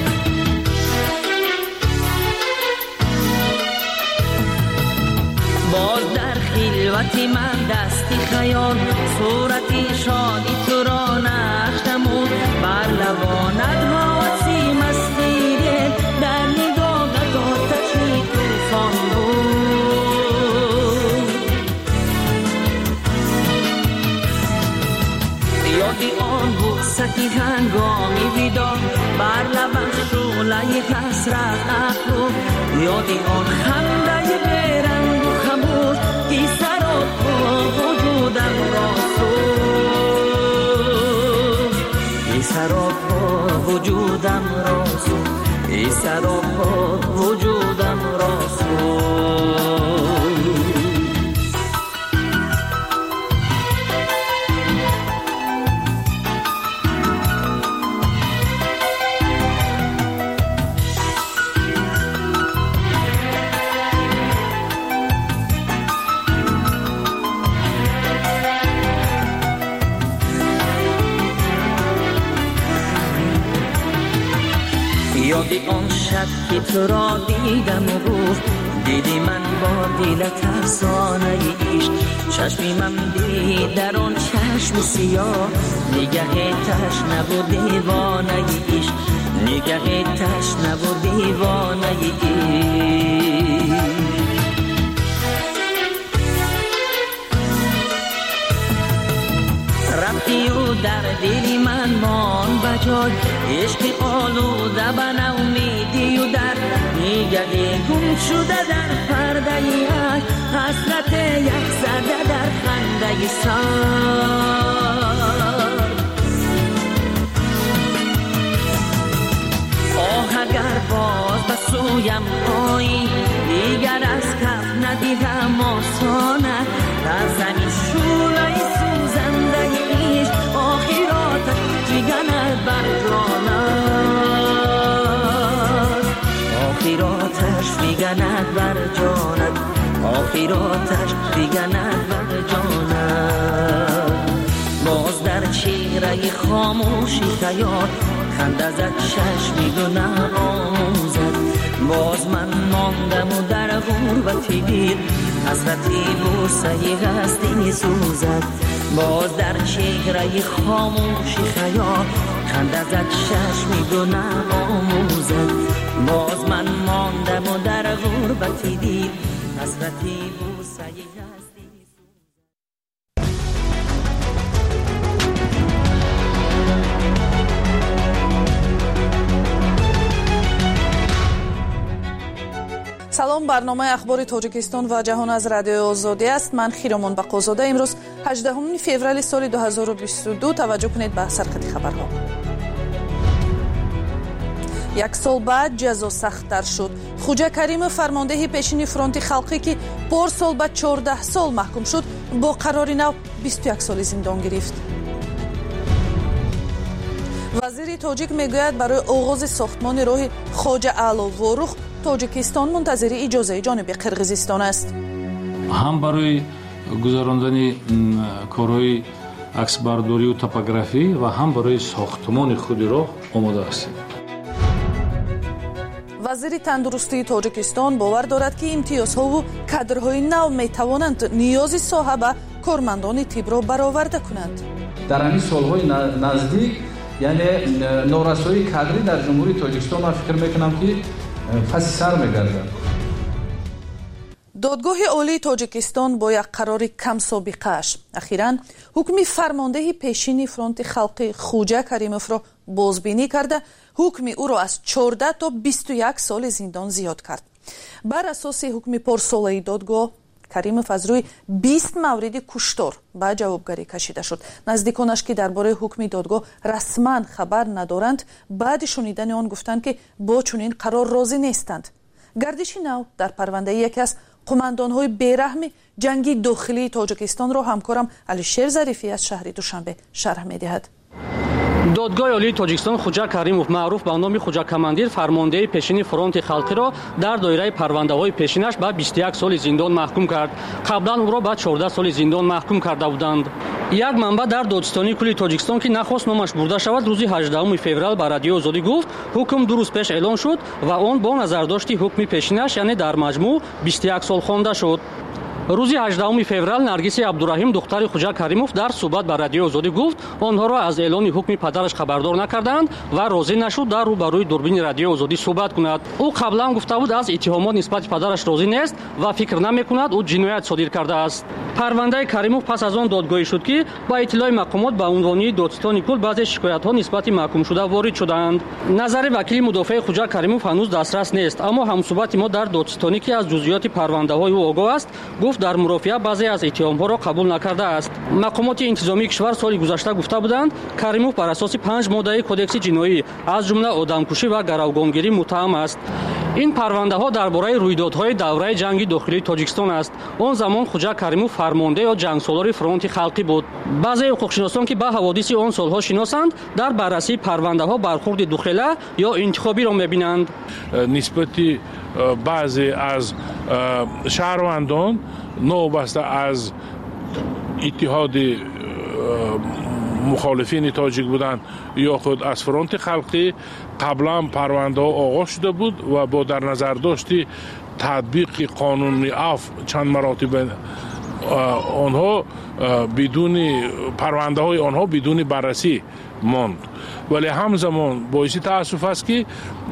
باز در خلوتی من دستی خیال صورتی شادی تو را نقش نمود، بر لبانت حواسی مستی دل در نگاهت آتشی طوفان بود. یادی آن بوستی هنگامی بیدار بر لبت شعله حسرت افروخت، یادی آن خنده برنگ و خموش که سراب وجودم را سوخت، ای سراب وجودم را سوخت، ای سراب وجودم را سوخت. یاد آن شب که تو را دیدم و گفت دیدی من با دیلت افسانه عشق چشمی من دید در آن چشم سیاه نگه تشنه و دیوانه عشق نگه تشنه و دیوانه عشق رفتی و در دلی من مان بجای عشق آلوده به نومیدی و در نگه گم شده در پرده عشق حسرت یک زده در خنده سر آه اگر باز به سویم آیی دیگر از کف ندیدم آسانه در زمین شولای سوزنده عشق آخرات جگنت بر جانت آخراتش میگند بر جانت آخراتش میگند بر جانت باز در چهره خاموشی خیال خنده زد چشمی گناه آموزد باز من ماندم و در غربتی دیر حسرتی بوسه هستی سوزد باز در چهره خاموشی خیال خنده زد چشمی گناه آموزد باز من ماندم و در غربتی دیر حسرتی بوسه هستی салом барномаи ахбори тоҷикистон ва ҷаҳон аз радиои озодӣ аст. ман хиромон бақозода. имрӯз ҳаждаҳуми феврали соли дуҳазору бисту ду таваҷҷӯҳ кунед ба сарқати хабарҳо. як сол баъд ҷазо сахттар шуд. хуҷа каримов фармондеҳи пешини фронти халқӣ ки порсол ба чордаҳ сол маҳкум шуд бо қарори нав бисту як соли зиндон гирифт. вазири тоҷик мегӯяд барои оғози сохтмони роҳи хоҷа аъло ворух тоҷикистон мунтазири иҷозаи ҷониби қирғизистон аст. ҳам барои гузарондани корҳои аксбардорию топографӣ ва ҳам барои сохтмони худи роҳ омода ҳастем. вазири тандурустии тоҷикистон бовар дорад ки имтиёзҳову кадрҳои нав метавонанд ниёзи соҳа ба кормандони тибро бароварда кунанд. дар ҳамин солҳои наздик яъне норасоии кадрӣ дар ҷумҳурии тоҷикистон ман фикр мекунам ки фаси сар мегардад. додгоҳи олии тоҷикистон бо як қарори камсобиқааш ахиран ҳукми фармондеҳи пешини фронти халқӣ хуҷа каримовро бозбинӣ карда ҳукми ӯро аз чордаҳ то бисту як соли зиндон зиёд кард. бар асоси ҳукми порсолаи додгоҳ каримов аз рӯи бист мавриди куштор ба ҷавобгарӣ кашида шуд. наздиконаш ки дар бораи ҳукми додгоҳ расман хабар надоранд баъди шунидани он гуфтанд ки бо чунин қарор розӣ нестанд. гардиши нав дар парвандаи яке аз қумандонҳои бераҳми ҷанги дохилии тоҷикистонро ҳамкорам алишер зарифӣ аз шаҳри душанбе шарҳ медиҳад. додгоҳи олии тоҷикистон хуҷа каримов маъруф ба номи хуҷакамандир фармондеҳи пешини фронти халқиро дар доираи парвандаҳои пешинаш ба бисту як соли зиндон маҳкум кард. қаблан ӯро ба чордаҳ соли зиндон маҳкум карда буданд. як манбаъ дар додистони кулли тоҷикистон ки нахост номаш бурда шавад рӯзи ҳаждаҳуми феврал ба радиои озодӣ гуфт ҳукм ду рӯз пеш эълон шуд ва он бо назардошти ҳукми пешинаш яъне дар маҷмӯъ бисту як сол хонда шуд. рӯзи ҳаждаҳуми феврал наргиси абдураҳим духтари хуҷа каримов дар суҳбат ба радиои озодӣ гуфт онҳоро аз эълони ҳукми падараш хабардор накарданд ва розӣ нашуд дар рӯбарӯи дурбини радиои озодӣ суҳбат кунад. ӯ қаблан гуфта буд аз иттиҳомот нисбати падараш розӣ нест ва фикр намекунад ӯ ҷиноят содир кардааст. парвандаи каримов пас аз он додгоҳӣ шуд ки ба иттилои мақомот ба унвони додистони кул баъзе шикоятҳо нисбати маҳкумшуда ворид шуданд. назари вакили мудофиаи хуҷа каримов ҳанӯз дастрас нест, аммо ҳамсуҳбати мо дар додистонӣ ки аз ҷузъиёти парвандаҳои ӯ огоҳ аст гуфт дар мурофиа баъзе аз иттиҳомҳоро қабул накардааст. мақомоти интизомии кишвар соли гузашта гуфта буданд каримов бар асоси панҷ моддаи кодекси ҷиноӣ аз ҷумла одамкушӣ ва гаравгонгирӣ муттаҳам аст. ин парвандаҳо дар бораи рӯйдодҳои давраи ҷанги дохилии тоҷикистон аст. он замон хуҷа каримов фармонда ё ҷангсолори фронти халқӣ буд. баъзе ҳуқуқшиносон ки ба ҳаводиси он солҳо шиносанд дар баррасии парвандаҳо бархурди духела ё интихобиро мебинанд. нисбати баъзе аз шаҳрвандон новобаста аз иттиҳоди مخالفین تاجیک بودند یا خود از فرانت خلقی قبلا پرونده ها آغاز شده بود و با در نظر داشتی تطبیق قانون عفو چند مراتب آنها بدون پرونده های آنها بدون بررسی ماند. ولی همزمان باعث تاسف است که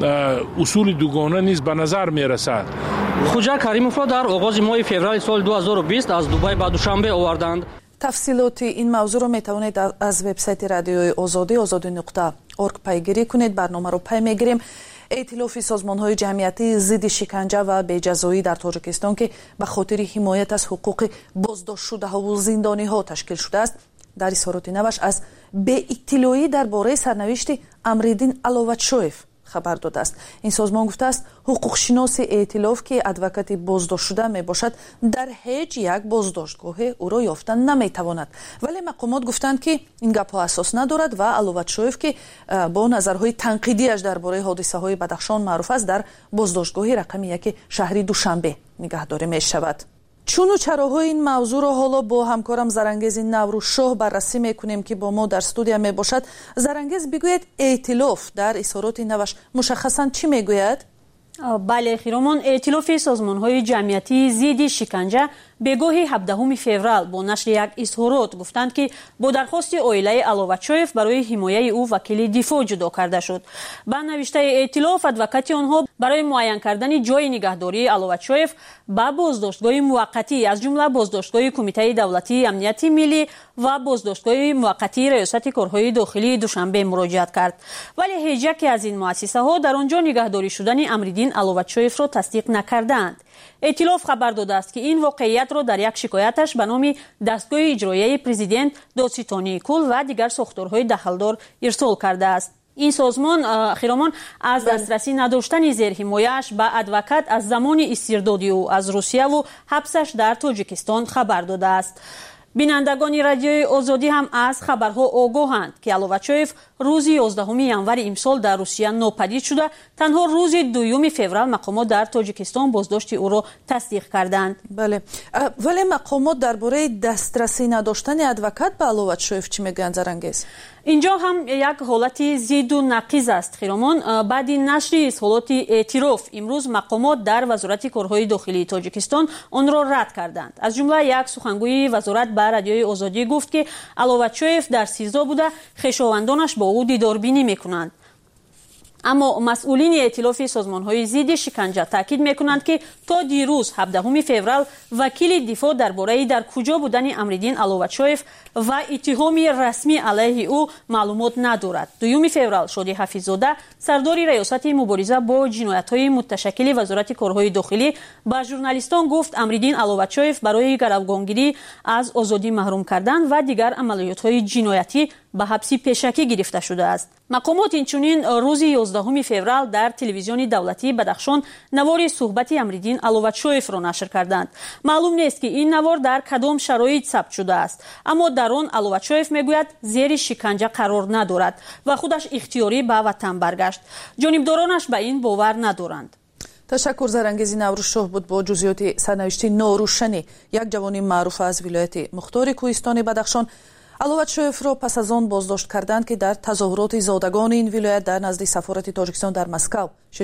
اصول دوگانه نیز به نظر می رسد. خوجا کریموف را در آغاز ماه فوریه سال دو هزار و بیست از دبی به دوشنبه آوردند. تفصیلات این موضوع را می توانید از وبسایت رادیوی آزادی آزادی نقطه اورگ پیگیری کنید. برنامه را پی می گیریم. ائتلاف سازمان‌های جمعیتی ضد شکنجه و بی‌جزایی در تاجیکستان که به خاطر حمایت از حقوق بازداشت شده‌ها و زندانی‌ها تشکیل شده است، در اظهارات نوش از بی‌اطلاعی درباره سرنوشت امرالدین علوتشویف خبر داده است. این سازمان گفته است حقوقشناس ائتلاف که ادوکات بازداشت شده می باشد در هیچ یک بازداشتگاه او را یافتن نمی تواند. ولی مقامات گفتند که این گپ ها اساس ندارد و علوتشویف که با نظرهای تنقیدیش درباره حادثه های بدخشان معروف است در بازداشتگاه رقم یک شهر دوشنبه نگهداری می شود. چون و چراهای این موضوع را حالا با همکارم زرانگیز نوروز شاه بررسی میکنیم که با ما در استودیو می باشد. زرانگیز بگوید ائتلاف در اظهارات نوش مشخصا چی میگوید؟ بله خیرمان، ائتلاف سازمان‌های جمعیتی ضد شکنجه به گاه هفدهم فوریه با نشر یک اظهارات گفتند که با درخواست عائله علوتشویف برای حمایت او وکیل دفاع جدا کرده شد. با نوشته ائتلاف ادوکات آنها برای معین کردن جای نگهداری علوتشویف با بازداشتگاه موقتی از جمله بازداشتگاه کمیته دولتی امنیت ملی و بازداشتگاه موقتی ریاست کارهای داخلی دوشنبه مراجعت کرد. ولی هیچ یک از این مؤسسه ها در آنجا نگهداری شدن امرالدین علوتشویف را تصدیق نکردند. ائتلاف خبر داده است که این واقعیت را در یک شکایتش به نام دستگاه اجرایی پرزیدنت دادستانی کل و دیگر ساختارهای دخلدار ارسال کرده است. این سازمان خیرامان از دسترسی نداشتن زیر حمایه‌اش به ادوکات از زمان استرداد او از روسیه و حبسش در تاجیکستان خبر داده است. بینندگان رادیوی آزادی هم از خبرها آگاهند که علوتشویف روز یازدهم ژانویه امسال در روسیه ناپدید شده. تنها روز دوم فوریه مقامات در تاجیکستان بازداشت او را تصدیق کردند. بله، ولی مقامات درباره دسترسی نداشتن ادوکات به علوتشویف چی میگن زرانگیز؟ اینجا هم یک حالت زید و نقیض است خیرامان. بعد نشر اظهارات اعتراف امروز مقامات در وزارت کارهای داخلی تاجیکستان آن را رد کردند. از جمله یک سخنگوی وزارت به رادیوی آزادی گفت که علوتشویف در سیزده بوده، خویشاوندانش با او دیداربینی میکنند. اما مسئولین ائتلاف سازمان‌های ضد شکنجه تاکید می‌کنند که تا دیروز هفدهم فوریه وکیل دفاع درباره در کجا بودن امرالدین علوتشویف و اتهام رسمی علیه او معلومات ندارد. دوم فوریه شادی حفیظ‌زاده سردار ریاست مبارزه با جنایت‌های متشکل وزارت کارهای داخلی به ژورنالیستان گفت امرالدین علوتشویف برای گروگانگیری از آزادی محروم کردن و دیگر عملیات‌های جنایتی به حبس پیشکی گرفته شده است. مقامات اینچنین روز یازدهم فوریه در تلویزیون دولتی بدخشان نوار صحبت امرالدین علوتشویف را نشر کردند. معلوم نیست که این نوار در کدام شرایط ثبت شده است، اما در آن علوتشویف میگوید زیر شکنجه قرار ندارد و خودش اختیاری به وطن برگشت. جانبدارانش به این باور ندارند. تشکر زرانگیز نوروز شاه بود با جزئیات سرنوشت ناروشنی یک جوان معروف از ولایت مختار کوهستان بدخشان. علوتشویف را پس از آن بازداشت کردند که در تظاهرات زادگان این ولایت در نزد سفارت تاجیکستان در مسکو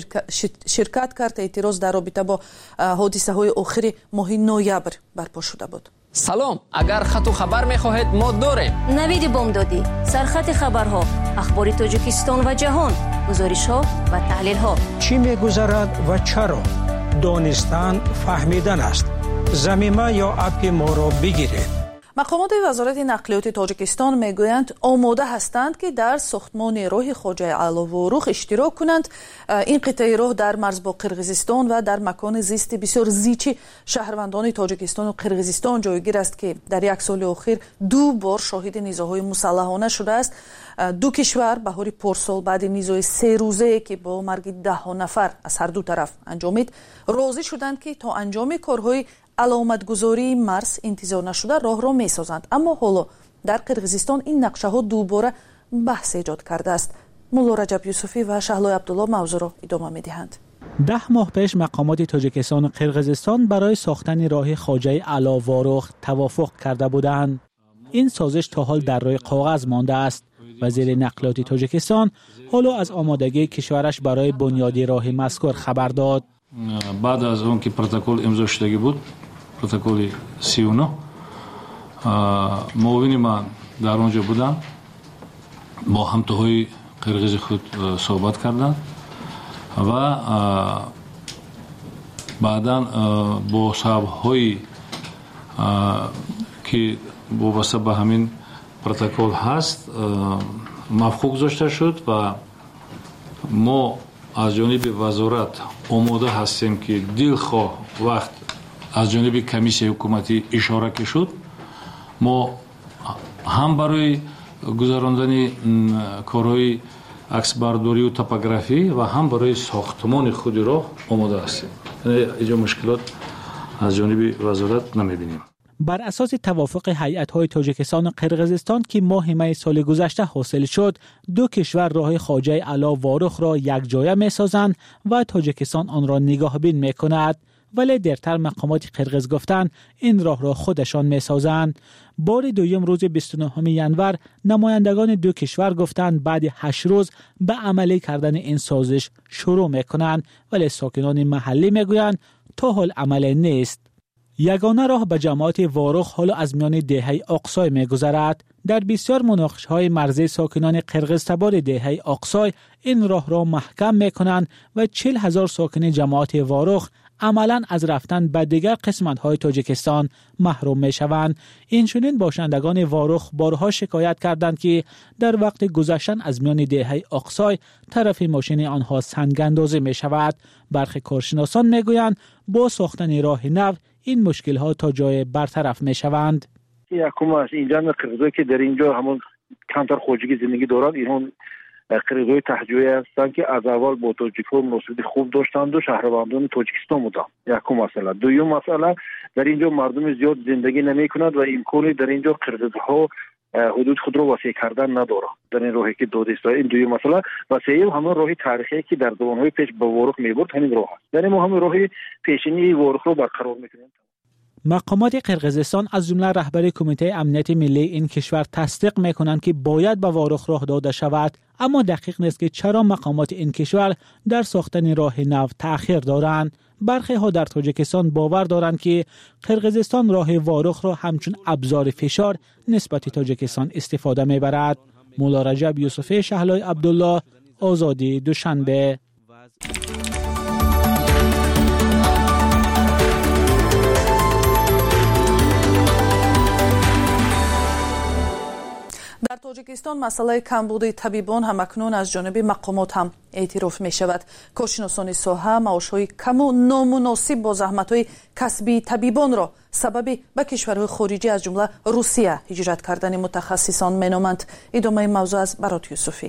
شرکت کرد. اعتراض در رابطه با حادثه های آخر ماه نوامبر برپا شده بود. سلام، اگر خط و خبر می‌خواهید ما داریم. نوید بامدادی، سرخط خبرها، اخبار تاجیکستان و جهان، گزارش‌ها و تحلیل‌ها. چی می‌گذرد و چرا؟ دانستن فهمیدن است. زمینه یا اپ ما را بگیرید. مقامات وزارت نقلیات تاجیکستان میگویند آماده هستند که در ساختمان راه خواجه علوواروخ اشتراک کنند. این قطعه راه در مرز با قرقیزستان و در مکان زیست بسیار زیچ شهروندان تاجیکستان و قرقیزستان جایگیر است که در یک سال اخیر دو بار شاهد نیزه‌های مسلحانه شده است. دو کشور بهار پارسال بعد نیزه سه روزه که با مرگ ده نفر از هر دو طرف انجامید راضی شدند که تا انجام کارهای علامتگذاری مرز انتظار نشده راه را می سازند. اما حالا در قرقیزستان این نقشه ها دوباره بحث ایجاد کرده است. مولا رجب یوسفی و شهلای عبدالله موضوع را ادامه می دهند. ده ماه پیش مقامات تاجیکستان و قرقیزستان برای ساختن راه خواجه علوواروخ توافق کرده بودند. این سازش تا حال در روی کاغذ مانده است. وزیر نقلیات تاجیکستان حالا از آمادگی کشورش برای بنیادی راه مذکور خبر داد. بعد از اون که پروتکل امضا شدگی بود، پروتکل سی و نه، معاون من در اونجا بودم، با همتاهای قرقیز خود صحبت کردند و بعدا با صاحب‌های که وابسته به همین پروتکل هست موافقت گذاشته شد و ما از جانب وزارت آماده هستیم که دلخواه وقت از جانب کمیسیون حکومتی اشاره که شد ما هم برای گذراندن کارهای عکسبرداری و توپوگرافی و هم برای ساختمان خود را آماده هستیم. یعنی اینجا مشکلات از جانب وزارت نمیبینیم. بر اساس توافق هیئت‌های تاجیکستان و قرقیزستان که ماه می سال گذشته حاصل شد، دو کشور راه خواجه علا وارخ را یکجایه می‌سازند و تاجیکستان آن را نگاهبین می‌کند. ولی درتر مقامات قرقیز گفتند این راه را خودشان می‌سازند. بار دوم روز بیست و نهم ژانویه نمایندگان دو کشور گفتند بعد هشت روز به عملی کردن این سازش شروع می‌کنند، ولی ساکنان محلی می‌گویند تا حال عملی نیست. یگانه راه به جماعت وارخ حالا از میان دهه اقصای می‌گذرد. در بسیار مناقشه‌های مرزی ساکنان قرقیز تبار دهه اقصای این راه را محکم می‌کنند و چهل هزار ساکن جماعت وارخ عملاً از رفتن به دیگر قسمت‌های تاجیکستان محروم می‌شوند. اینچنین باشندگان وارخ بارها شکایت کردند که در وقت گذشتن از میان دهه اقصای طرف ماشین آنها سنگ اندازی می‌شود. برخی کارشناسان می‌گویند با ساختن راه نو این مشکل‌ها تا جای برطرف می‌شوند. یکم از اینجا قرقیزایی که در اینجا همون کمتر خواجگی زندگی دارند، اینها قرقیزای تهجویی هستند که از اول با تاجیک‌ها مناسبت خوب داشتند و شهروندان تاجیکستان بودند. یکم مسئله. دوم مسئله در اینجا مردم زیاد زندگی نمی‌کنند و امکانی در اینجا قرقیزها حدود خود را وسیع کردن نداره در این راهی که دو دسته. این دوی مسئله و سوم همون راهی تاریخی که در زمانهای پیش به وارخ میبرد همین راه است. یعنی ما همون راهی پیشینی وارخ رو برقرار میکنیم. مقامات قرقیزستان از جمله رهبر کمیته امنیت ملی این کشور تصدیق میکنند که باید به وارخ راه داده شود، اما دقیق نیست که چرا مقامات این کشور در ساختن راه نو تأخیر دارند. برخی ها در تاجیکستان باور دارند که قرقیزستان راه وارخ را همچون ابزار فشار نسبت تاجیکستان استفاده میبرد. مولا رجب یوسفی شهلای عبدالله، آزادی، دوشنبه. در تاجیکستان مسئله کمبود طبیبان هم اکنون از جانب مقامات هم اعتراف می شود. کارشناسان ساحه معاشهای کم و نامناسب با زحمت‌های کسبی طبیبان را سبب به کشورهای خارجی از جمله روسیه هجرت کردن متخصصان مینامند. ادامه موضوع از برات یوسفی.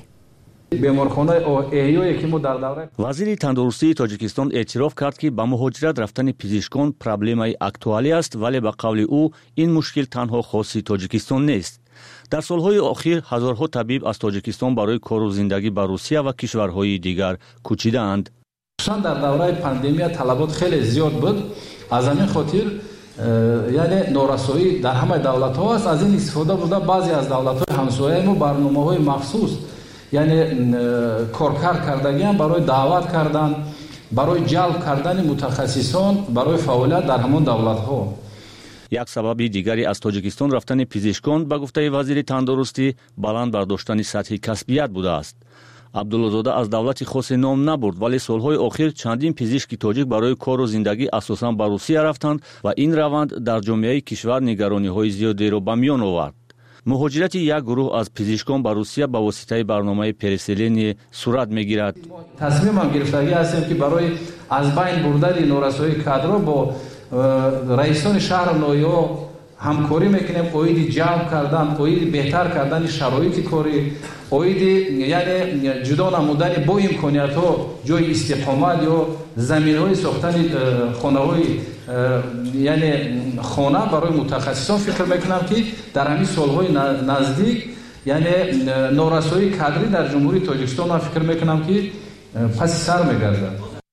وزیر تندرستی تاجیکستان اعتراف کرد که با مهاجرت رفتن پزشکان پرابلمای اکتوالی است، ولی به قول او این مشکل تنها خاصی تاجیکستان نیست. در سالهای اخیر هزارها طبیب از تاجیکستان برای کار و زندگی به روسیه و کشورهای دیگر کوچیدند. خصوصا در دوره پاندمی طلبات خیلی زیاد بود. از همین خاطر یعنی نورسایی در همه دولت‌ها است. از این استفاده بوده بعضی از دولت‌های همسایه ما برنامه‌های مخصوص یعنی کارکار کردگی برای دعوت کردن، برای جلب کردن متخصصان برای فعالیت در همون دولت‌ها. یک سبب دیگری از تاجیکستان رفتن پزشکان به گفته وزیر تندرستی بلند برداشتن سطح کسبیت بوده است. عبدالله‌زاده از دولت خاص نام نبرد، ولی سالهای اخیر چندین پزشک تاجیک برای کار و زندگی اساساً به روسیه رفتند و این روند در جامعه کشور نگرانی‌های زیادی را به میان آورد. مهاجرت یک گروه از پزشکان به روسیه به واسطه برنامه پرسلین صورت می‌گیرد. تصمیم هم گرفتگی هستیم که برای از بین بردن نورسایی کادر با رئیسان شهر نویا همکاری میکنیم، اوید جلب کردن، اوید بهتر کردن شرایط کاری، اوید یعنی جدا نمودن با امکانیت‌ها جای استقامت یا زمین‌های ساختن خانه‌های یعنی خانه برای متخصصان فکر میکنم که در همین سالهای نزدیک یعنی نورسایی کادری در جمهوری تاجیکستان فکر میکنم که پس سر میگرده.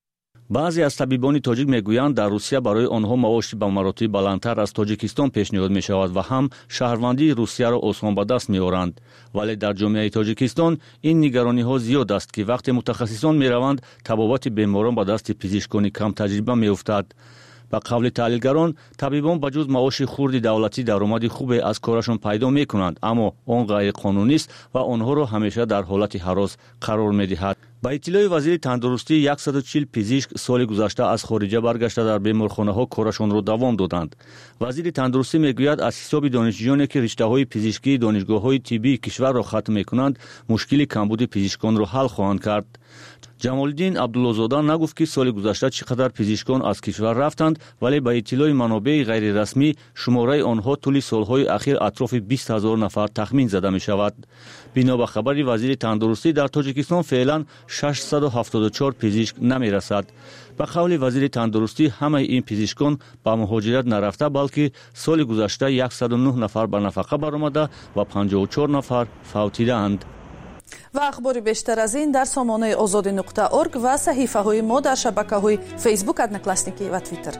баъзе аз табибони тоҷик мегӯянд дар русия барои онҳо маоши ба маротиби баландтар аз тоҷикистон пешниҳод мешавад ва ҳам шаҳрвандии русияро осон ба даст меоранд. вале дар ҷомеаи тоҷикистон ин нигарониҳо зиёд аст ки вақте мутахассисон мераванд табобати беморон ба дасти пизишкони камтаҷриба меуфтад. ба қавли таҳлилгарон, табибон ба ҷуз маоши хурди давлатӣ даромади хубе аз корашон пайдо мекунанд, аммо он ғайриқонунист ва онҳоро ҳамеша дар ҳолати ҳарос қарор медиҳад. ба иттилои вазири тандурустӣ яксаду чил пизишк соли гузашта аз хориҷа баргашта дар беморхонаҳо корашонро давом доданд. вазири тандурустӣ мегӯяд аз ҳисоби донишҷӯёне ки риштаҳои пизишкии донишгоҳҳои тиббии кишварро хатм мекунанд, мушкили камбуди пизишконро ҳал хоҳанд кард. ҷамолиддин абдуллозода нагуфт ки соли гузашта чӣ қадар пизишкон аз кишвар рафтанд, вале ба иттилои манобеи ғайрирасмӣ шумораи онҳо тӯли солҳои ахир атрофи бист ҳазор нафар тахмин зада мешавад. бино ба хабари вазири тандурустӣ, дар тоҷикистон феълан шашсаду ҳафтоду чор пизишк намерасад. ба қавли вазири тандурустӣ, ҳамаи ин пизишкон ба муҳоҷират нарафта, балки соли гузашта яксаду нӯҳ нафар ба нафақа баромада ва панҷоҳу чор нафар фавтидаанд. ва ахбори бештар аз ин дар сомонаи озоди нуқта орг ва саҳифаҳои мо дар шабакаҳои фейсбук, одноклассники ва твиттер.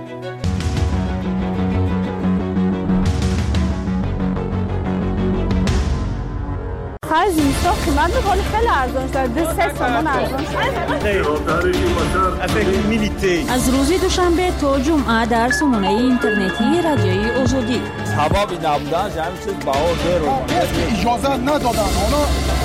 هر زمستان قیمت به حال خیلی ارزان شده، سه سامان ارزان شده. از روز دوشنبه تا جمعه در سامانه اینترنتی رادیوی آزادی. سبب نبودن جمع چیز بها زیر اجازه ندادن. حالا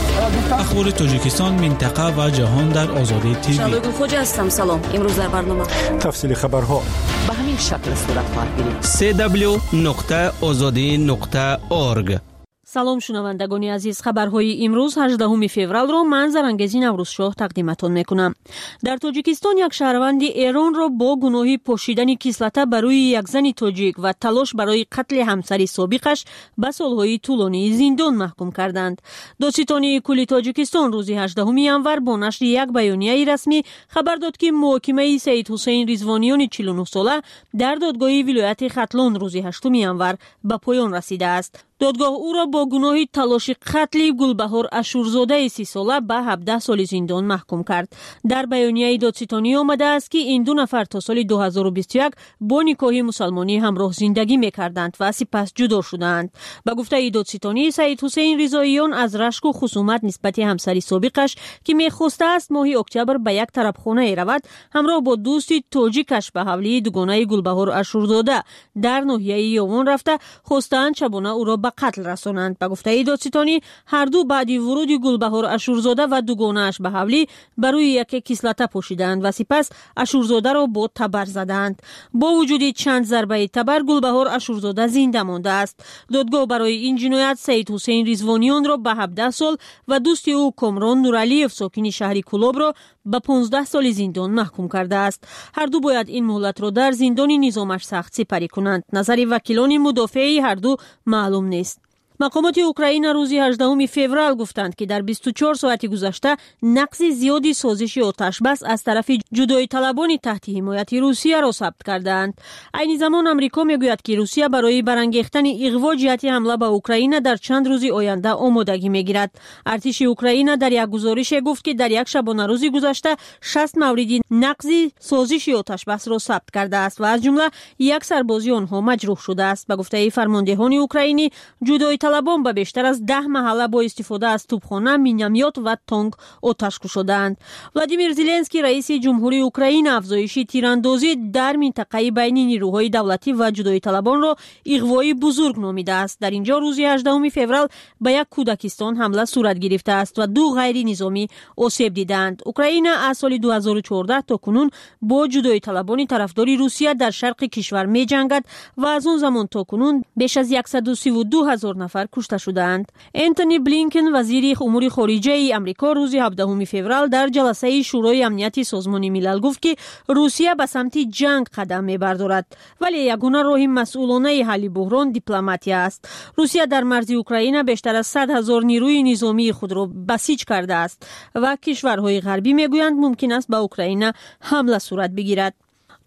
اخبار تاجیکستان، منطقه و جهان در آزادی تیوی. شادو خوجا هستم. سلام. امروز در برنامه تفصیل خبرها به همین شکل صورت خواهد گرفت. سه دبلیو نقطه آزادی نقطه اورگ. салом шунавандагони азиз, хабарҳои имрӯз ҳаждаҳуми февралро ман Зарангези Наврӯзшоҳ тақдиматон мекунам. Дар Тоҷикистон як шаҳрванди Эронро бо гуноҳи пошидани кислота ба рӯи як зани тоҷик ва талош барои қатли ҳамсари собиқаш ба солҳои тӯлонии зиндон маҳкум карданд. Додситони кулли Тоҷикистон рӯзи ҳаждаҳуми январ бо нашри як баёнияи расмӣ хабар дод, ки муҳокимаи Саид Ҳусейн Ризвонёни чилу нӯҳ сола дар додгоҳи вилояти Хатлон рӯзи ҳаштуми январ ба поён расидааст. додгоҳ ӯро бо гуноҳи талоши қатли Гулбаҳор Ашурзодаи си сола ба ҳабдаҳ соли зиндон маҳкум кард. дар баёнияи додситонӣ омадааст, ки ин ду нафар то соли дуҳазору бисту як бо никоҳи мусалмонӣ ҳамроҳ зиндагӣ мекарданд ва сипас ҷудо шудаанд. ба гуфтаи додситонӣ, Саид Ҳусейн Ризоиён аз рашку хусумат нисбати ҳамсари собиқаш, ки мехостааст моҳи октябр ба як тарабхонае равад, ҳамроҳ бо дӯсти тоҷикаш ба ҳавлии дугонаи Гулбаҳор Ашурзода дар ноҳияи Ёвон рафта, хостаанд шабона ӯро ба қатл расонанд. ба гуфтаи додситонӣ, ҳарду баъди вуруди Гулбаҳор Ашурзода ва дугонааш ба ҳавлӣ ба рӯи яке кислота пошиданд ва сипас Ашурзодаро бо табар заданд. бо вуҷуди чанд зарбаи табар, Гулбаҳор Ашурзода зинда мондааст. додгоҳ барои ин ҷиноят Саид Ҳусейн Ризвонёнро ба ҳабдаҳ сол ва дӯсти ӯ Комрон Нуралиев сокини шаҳри Кулобро ба понздаҳ соли зиндон маҳкум кардааст. ҳарду бояд ин муҳлатро дар зиндони низомаш сахт сипарӣ кунанд. назари вакилони мудофиаи ҳарду маълум нест. мақомоти Украина рӯзи ҳаждаҳуми феврал гуфтанд, ки дар бисту чор соати гузашта нақзи зиёди созиши оташбас аз тарафи ҷудоиталабони таҳти ҳимояти Русияро сабт кардаанд. айни замон Амрико мегӯяд, ки Русия барои барангехтани иғво ҷиҳати ҳамла ба Украина дар чанд рӯзи оянда омодагӣ мегирад. артиши Украина дар як гузорише гуфт, ки дар як шабонарӯзи гузашта шаст мавриди нақзи созиши оташбасро сабт кардааст ва аз ҷумла як сарбози онҳо маҷрӯҳ шудааст. ба гуфтаи фармондеҳони украинӣ, ҷудои талабон ба бештар аз даҳ маҳалла бо истифода аз тӯбхона, миномёт ва тонк оташ кушоданд. Владимир Зеленский, раиси ҷумҳурии Украина, афзоиши тирандозӣ дар минтақаи байни нирӯҳои давлатӣ ва ҷудоиталабонро иғвои бузург номидааст. дар ин ҷо рӯзи ҳаждаҳуми феврал ба як кӯдакистон ҳамла сурат гирифтааст ва ду ғайринизомӣ осеб дидаанд. Украина аз соли дуҳазору чордаҳ то кунун бо ҷудоиталабони тарафдори Русия дар шарқи кишвар меҷангад ва аз он замон то кунун беш аз яксаду сиву ду ҳазор нафар кушта шудаанд. Энтони Блинкен, вазири умури хориҷаи Амрико, рӯзи ҳабдаҳуми феврал дар ҷаласаи шӯрои амнияти созмони милал гуфт, ки Русия ба самти ҷанг қадам мебардорад, вале ягона роҳи масъулонаи ҳалли буҳрон дипломатия аст. Русия дар марзи Украина бештар аз сад ҳазор нирӯи низомии худро басиҷ кардааст ва кишварҳои ғарбӣ мегӯянд мумкин аст ба Украина ҳамла сурат бигирад.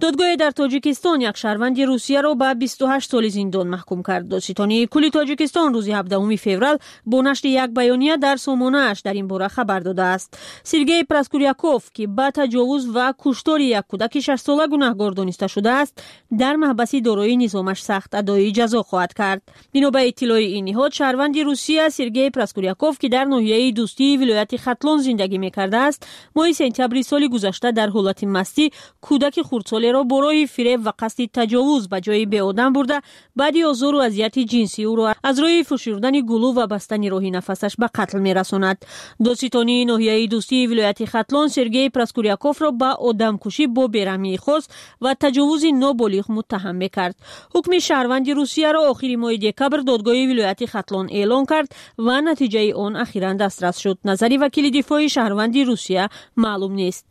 دادگاه در تاجیکستان یک شهروند روسیه را به بیست و هشت سال زندان محکوم کرد. دادستانی کل تاجیکستان روز هفدهم فوریه با نشر یک بیانیه در سامانه‌اش در این باره خبر داده است. سرگئی پراسکوریاکوف که با تجاوز و کشتار یک کودک شش ساله گناهکار دانسته شده است، در محبس دارای نظامش سخت ادای جزا خواهد کرد. بنا به اطلاع این نهاد، شهروند روسیه سرگئی پراسکوریاکوف که در ناحیه دوستی ولایت ختلون زندگی می‌کرده است، ماه سپتامبر سال گذشته در حالت مستی کودک خردسال را برای فریب و قصد تجاوز به جای به آدم برده، بعد آزار و اذیت جنسی او را از راه فشردن گلو و بستن راه نفسش به قتل می‌رساند. دادستانی ناحیه دوستی ولایت ختلون سرگئی پراسکوریاکوف را به آدمکشی با بیرحمی خاص و تجاوز نابالغ متهم می‌کرد. حکم شهروند روسیه را آخر ماه دکبر دادگاه ولایت ختلون اعلام کرد و نتیجه آن اخیراً دسترس شد. نظری وکیل دفاع شهروند روسیه معلوم نیست.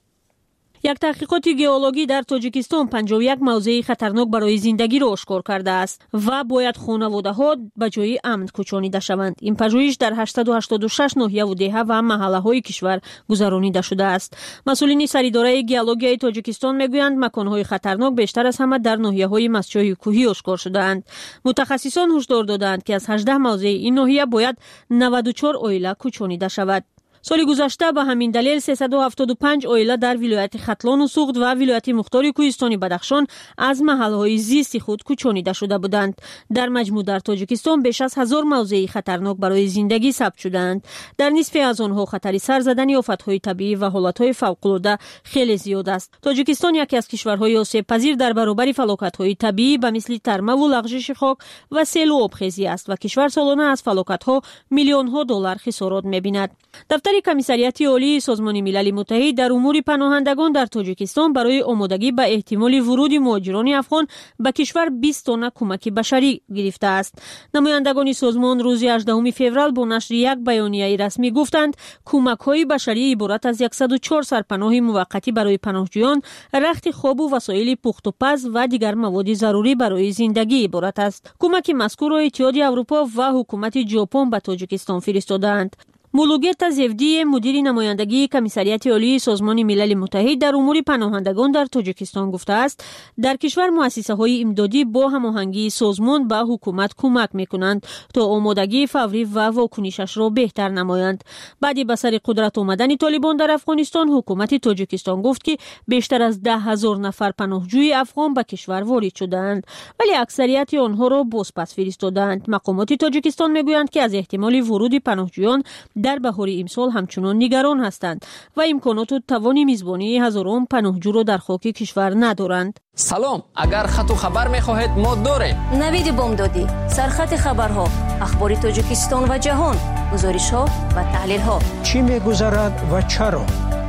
یک تحقیقات گئولوژی در تاجیکستان پنجاه و یک موضع خطرناک برای زندگی را آشکار کرده است و باید خانواده‌ها به جای امن کوچانیده شوند. این پژوهش در هشتصد و هشتاد و شش ناحیه و دهه و محله‌های کشور گذرانیده شده است. مسئولین سراداره گئولوژی تاجیکستان میگویند مکان‌های خطرناک بیشتر از همه در ناحیه‌های مسچای کوهی آشکار شده‌اند. متخصصان هشدار دادند که از هجده موضع این ناحیه باید نود و چهار عائله کوچانیده شود. سال گذشته به همین دلیل سیصد و هفتاد و پنج عائله در ولایت ختلان و سوخت و ولایت مختار کوهستانی بدخشان از محلهای زیست خود کوچانیده شده بودند. در مجموع در تاجیکستان بیش از هزار موضع خطرناک برای زندگی ثبت شدند. در نصف از آنها خطر سر زدن آفت‌های طبیعی و حالت‌های فوق‌العاده خیلی زیاد است. تاجیکستان یکی از کشورهای آسیب پذیر در برابر فلاکت‌های طبیعی به مثل ترمه و لغزش خاک و سیل و آبخیزی است و کشور سالانه از فلاکت‌ها میلیون‌ها دلار خسارات می‌بیند. دفتر کمیسریت عالی سازمان ملل متحد در امور پناهندگان در تاجیکستان برای آمادگی به احتمال ورود مهاجران افغان به کشور بیست تن کمک بشری گرفته است. نمایندگان سازمان روز هجدهم فوریه با نشر یک بیانیه رسمی گفتند کمک‌های بشری عبارت از صد و چهار سرپناه موقتی برای پناهجویان، رخت خواب و وسایل پخت و پز و دیگر مواد ضروری برای زندگی عبارت است. کمک مذکور را اتحادیه اروپا و حکومت ژاپن به تاجیکستان فرستادند. مولوگتا زفدی مدیر نمایندگی کمیسریت عالی سازمان ملل متحد در امور پناهندگان در تاجیکستان گفته است در کشور مؤسسه‌های امدادی با هماهنگی سازمان به حکومت کمک می‌کنند تا آمادگی فوری و واکنشش را بهتر نمایند. بعد به سر قدرت آمدن طالبان در افغانستان، حکومت تاجیکستان گفت که بیشتر از ده هزار نفر پناهجوی افغان به کشور وارد شدند، ولی اکثریت آنها را بازپس فرستادند. مقامات تاجیکستان می‌گویند که از احتمال ورود پناهجویان در بهار امسال همچنان نگران هستند و امکانات و توان میزبانی هزاران پناهجو را در خاک کشور ندارند. سلام، اگر خط و خبر می‌خواهید ما داریم. نوید بامدادی، سرخط خبرها، اخبار تاجیکستان و جهان، گزارش‌ها و تحلیل‌ها. چی می‌گذرد و چرا؟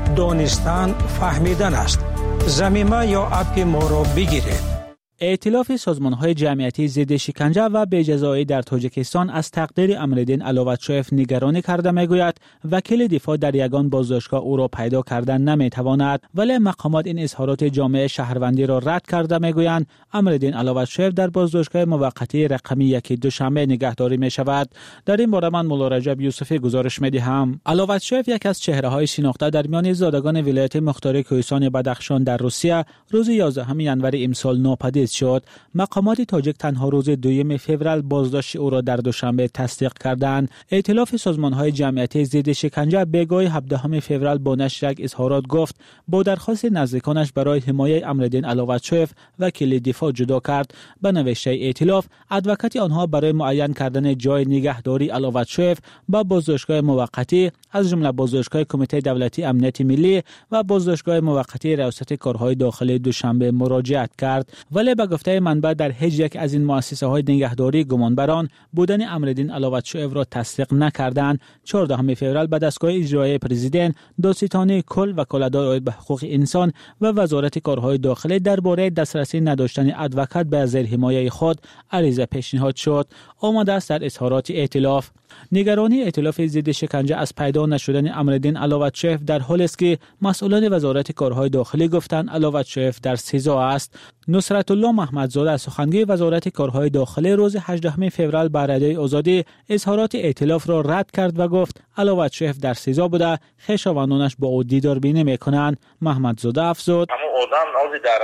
دانستن فهمیدن است. زمینه یا اپ ما را بگیرید. ائتلاف سازمان‌های جمعیتی ضد شکنجه و بی‌جزایی در تاجیکستان از تقدیر امرالدین علوتشویف نگرانی کرده می‌گوید وکیل دفاع در یگان بازداشتگاه او را پیدا کردن نمی‌تواند، ولی مقامات این اظهارات جامعه شهروندی را رد کرده می‌گویند امرالدین علوتشویف در بازداشتگاه موقتی رقمی یک دوشنبه نگهداری می‌شود. در این باره من مولا رجب یوسفی گزارش می‌دهم. علوتشویف یک از چهره‌های شناخته در میان زادگان ولایت مختار کوهستان بدخشان در روسیه روز یازدهم ژانویه امسال ناپدید شد. مقامات تاجیک تنها روز دوم فوریه بازداشت او را در دوشنبه تصدیق کردند. ائتلاف سازمان‌های جمعیتی ضد شکنجه بگاه هفدهم فوریه با نشر یک اظهارات گفت با درخواست نزدیکانش برای حمایت امرالدین علوتشویف وکیل دفاع جدا کرد. به نوشته ائتلاف، ادوکات آنها برای معین کردن جای نگهداری علوتشویف با بازداشتگاه موقتی از جمله بازداشتگاه کمیته دولتی امنیت ملی و بازداشتگاه موقتی ریاست کارهای داخلی دوشنبه مراجعت کرد، ولی به گفته منبع در هیچ یک از این مؤسسه‌های نگهداری گمانبران بودن امرالدین علوتشویف را تصدیق نکردند. چهاردهم فوریه به دستگاه اجرایی پرزیدنت، دادستانی کل، وکالت‌های عاید به حقوق انسان و وزارت کارهای داخلی درباره دسترسی نداشتن ادوکات به زیر حمایت خود عریضه پیشنهاد شد. آمده است در اظهارات ائتلاف. نگرانی ائتلاف ضد شکنجه از پیدا نشدن امرالدین علوتشویف در حالی است که مسئولان وزارت کارهای داخلی گفتند علوتشویف در سزا است. نصرت الله محمدزاده از سخنگوی وزارت کارهای داخلی روز هجدهم فوریه بر رادیوی آزادی اظهارات ائتلاف را رد کرد و گفت علاوتشیف در سیزا بوده، خویشاوندانش با او دیدار بینی میکنند. محمدزاده افزود: اما آدم نازی در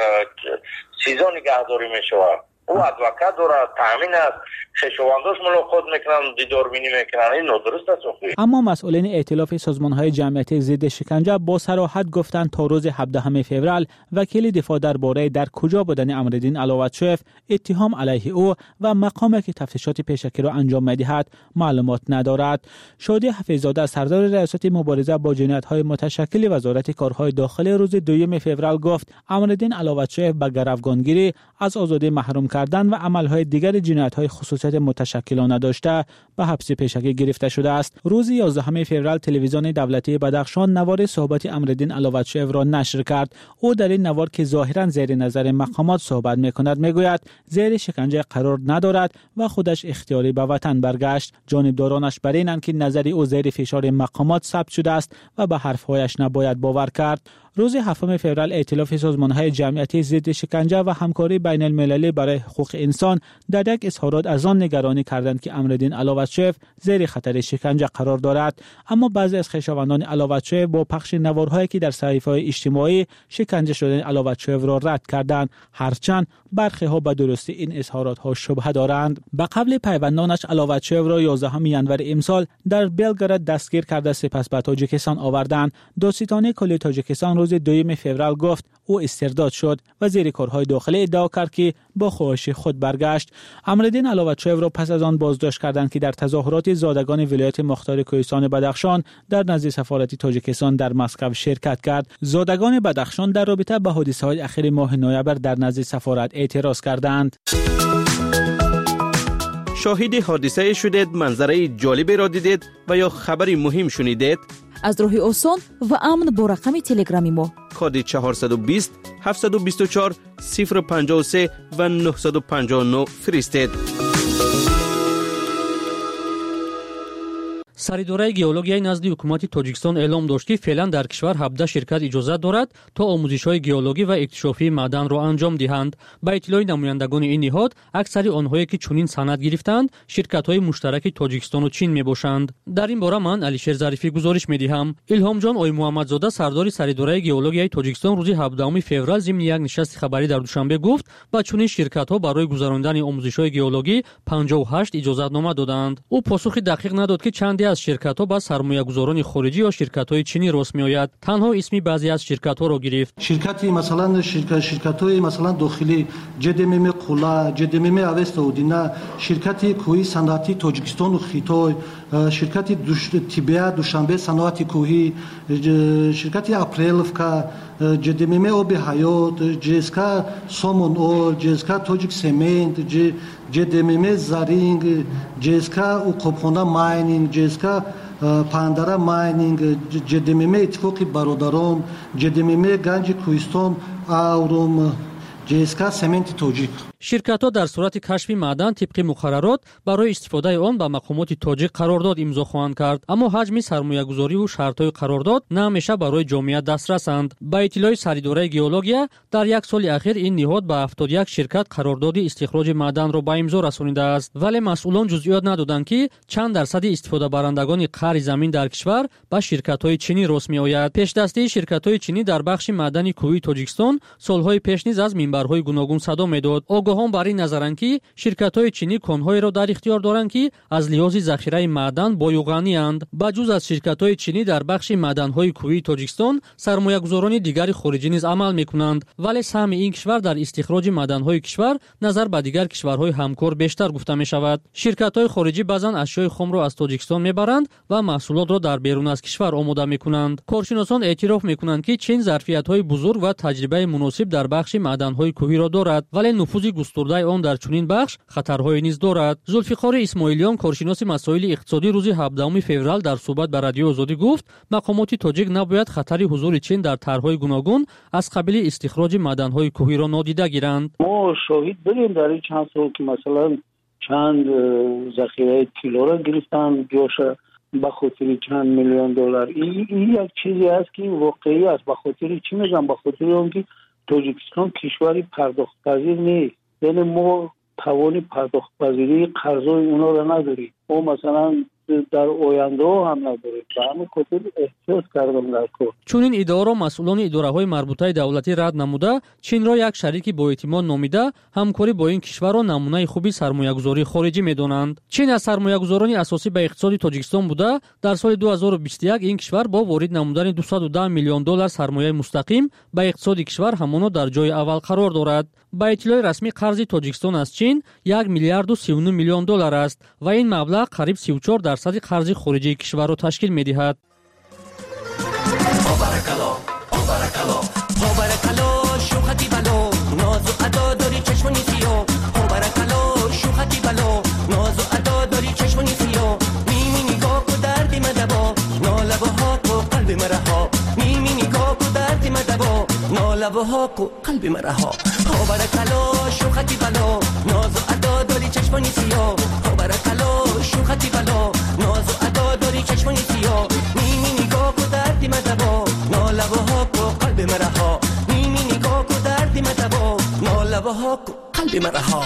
سیزا نگهداری میشود، او ادوکات دارد، تامین است، خویشاونداش ملاقات میکنن، دیدار بینی میکنن، این نادرست است. اما مسئولین ائتلاف سازمان‌های جمعیتی ضد شکنجه با صراحت گفتند تا روز هفدهم فوریه وکیل دفاع درباره در کجا بودن امرالدین علاوتشیف، اتهام علیه او و مقامی که تفتیشات پیشکی را انجام می‌دهد معلومات ندارد. شادی حفیظ‌زاده سردار ریاست مبارزه با جنایت‌های متشکل وزارت کارهای داخلی روز دوم فوریه گفت امرالدین علاوتشیف به گروگانگیری، از آزادی محروم کردن و عمل‌های دیگر جنایت‌های خصوصیت متشکلانه داشته به حبس پیشکی گرفته شده است. روز یازدهم فوریه تلویزیون دولتی بدخشان نوار صحبت امرالدین علاوتشیف را نشر کرد. او در این نوار که ظاهراً زیر نظر مقامات صحبت می‌کند میگوید زیر شکنجه قرار ندارد و خودش اختیاری به وطن برگشت. جانبدارانش بر اینند که نظر او زیر فشار مقامات ثبت شده است و به حرف‌هایش نباید باور کرد. روز هفتم فوریه ائتلاف سازمان‌های جمعیتی ضد شکنجه و همکاری بین المللی برای حقوق انسان در یک اظهارات از آن نگرانی کردند که امرالدین علاوتشیف زیر خطر شکنجه قرار دارد. اما بعضی از خویشاوندان علاوتشیف با پخش نوارهایی که در صحیفه‌های اجتماعی شکنجه شدن علاوتشیف را رد کردند، هرچند برخی ها به درستی این اظهارات ها شبهه دارند. به قبل پیوندانش علاوتشیف را یازدهم ژانویه امسال در بلگراد دستگیر کرده سپس به تاجیکستان آوردند. دادستانی کلی تاجیکستان روز دوم فوریه گفت او استرداد شد و وزیر کارهای داخلی ادعا کرد که با خواهش خود برگشت. امرالدین علاوتشیف را پس از آن بازداشت کردند که در تظاهرات زادگان ولایت مختار کوهستان بدخشان در نزد سفارت تاجیکستان در مسکو شرکت کرد. زادگان بدخشان در رابطه با حادثه‌های اخیر ماه نوامبر در نزد سفارت اعتراض کردند. شاهد حادثه شدید، منظره جالبی را دیدید و یا خبری مهم شنیدید؟ از راه آسان و امن با رقم تلگرامی ما کد چهارصد و بیست هفتصد و بیست و چهار صفر پنجاه و سه و نهصد و پنجاه و نه فرستید. سریدورای گئولوژیای نزد حکومت تاجیکستان اعلام داشت که فعلا در کشور هفده شرکت اجازه دارد تا آموزش‌های گئولوژی و اکتشافی معدن را انجام دهند. با اطلاع نمایندگان این نهاد، اکثر آنهایی که چنین سند گرفتند، شرکت‌های مشترک تاجیکستان و چین میباشند. در این باره من علیشیر ظریفی گزارش میدهم. الهام جان آی محمدزاده سردار سریدورای گئولوژیای تاجیکستان روز هفدهم فوریه ضمن یک نشست خبری در دوشنبه گفت با چنین شرکت‌ها برای گذراندن آموزش‌های گئولوژی پنجاه و هشت اجازه‌نامه دادند. او پاسخ دقیق نداد که چندی از شرکت‌ها با سرمایه‌گذاران خارجی یا شرکت‌های چینی راست می‌آید. تنها اسمی بعضی از شرکت‌ها را گرفت. شرکتی مثلا شرکت شرکت‌های مثلا داخلی جدمم قولا، جدمم اوستودینا، شرکتی کوهی صنعتی تاجیکستان و خیتای، شرکتی دوش تیبیا دوشنبه صنعتی کوهی، شرکتی اپریلفکا، جدمم آب حیات، جسکا سامون اول، جسکا تاجیک سمنت، جدمم زرینگ، جسکا اوکوپونا ماینینگ، جسکا پاندارا ماینینگ، جدمم اتفاقی برادران، جدمم گنج کوهستان، آوروم، جسکا سمنت تاجیک. شرکت‌ها در صورت کشف معدن طبق مقررات برای استفاده آن با مقامات تاجیک قرارداد امضا خواهند کرد، اما حجم سرمایه‌گذاری و شرط‌های قرارداد نه همیشه برای جامعه دسترسند. با اطلاع سریدورای گئولوژیا در یک سال اخیر این نهاد با هفتاد و یک شرکت قرارداد استخراج معدن را با امضا رسانیده است، ولی مسئولان جزئیات ندادند که چند درصد استفاده برندگان قرض زمین در کشور با شرکت‌های چینی راست می‌آید. پیش‌دستی شرکت‌های چینی در بخش معدنی کوهی تاجیکستان سال‌های پیش نیز از منبرهای گوناگون صدا می‌داد. آگاهان بر این نظرند که شرکت‌های چینی کان‌هایی را در اختیار دارند که از لحاظ ذخیره معدن بایوغنی‌اند. بجز از شرکت‌های چینی در بخش معدن‌های کوهی تاجیکستان سرمایه‌گذاران دیگر خارجی نیز عمل می‌کنند، ولی سهم این کشور در استخراج معدن‌های کشور نظر به دیگر کشورهای همکار بیشتر گفته می‌شود. شرکت‌های خارجی بعضن اشیاء خام را از تاجیکستان می‌برند و محصولات را در بیرون از کشور آماده می‌کنند. کارشناسان اعتراف می‌کنند که چین ظرفیت‌های بزرگ و تجربه مناسب در بخش معدن‌های کوهی را دارد، ولی نفوذ گسترده آن در چنین بخش خطرهایی نیز دارد. ذوالفقار اسماعیلیان کارشناس مسائل اقتصادی روز هفدهم فوریه در صحبت با رادیو آزادی گفت مقامات تاجیک نباید خطر حضور چین در طرح‌های گوناگون از قبیل استخراج معدن‌های کوهی را نادیده گیرند. ما شاهد بودیم در این چند سال که مثلا چند ذخیره طلا را گرفتن جاش به خاطر چند میلیون دلار. این یک چیزی است که واقعی است. به خاطر چی میگم؟ به خاطر اون که توجیکستان کشوری پرداخت‌پذیر نیست. یعنی ما توان پرداخت‌پذیری قرضای اونا رو نداریم. ما مثلا در آینده هم نداریم. به همین خاطر احتیاط کردم در کار. چون این اداره مسئولان اداره‌های مربوطه دولتی رد نموده، چین را یک شریک با اعتماد نامیده، همکاری با این کشور را نمونه خوبی سرمایه‌گذاری خارجی می‌دانند. چین از سرمایه‌گذاران اساسی به اقتصاد تاجیکستان بوده. در سال دو هزار و بیست و یک این کشور با وارد نمودن دویست و ده میلیون دلار سرمایه مستقیم به اقتصاد کشور همانا در جای اول قرار دارد. با اطلاع رسمی قرض تاجیکستان از چین یک میلیارد و سی و نه میلیون دلار است و این مبلغ قریب سی و چهار درصد قرض خارجی کشور را تشکیل می‌دهد. لبها کو قلب مرا ها ها برکلا شوختی بلا ناز و ادا داری چشمانی سیاه ها برکلا شوختی بلا ناز و ادا داری چشمانی سیاه نیمی نگاه کو دردی مدبا نا لبها کو قلب مرا ها نیمی نگاه کو دردی مدبا نا لبها کو قلب مرا ها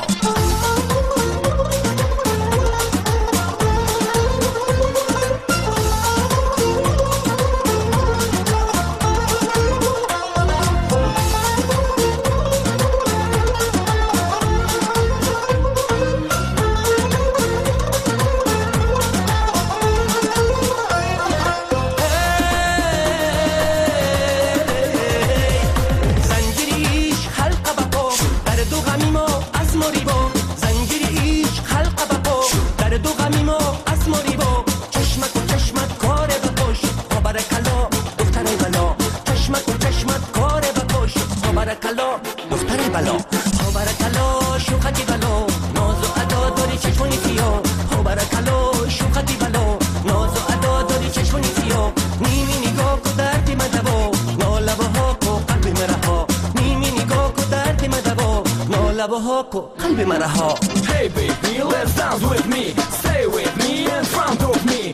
قلب مرا ها Hey baby let's dance with me Stay with me and front of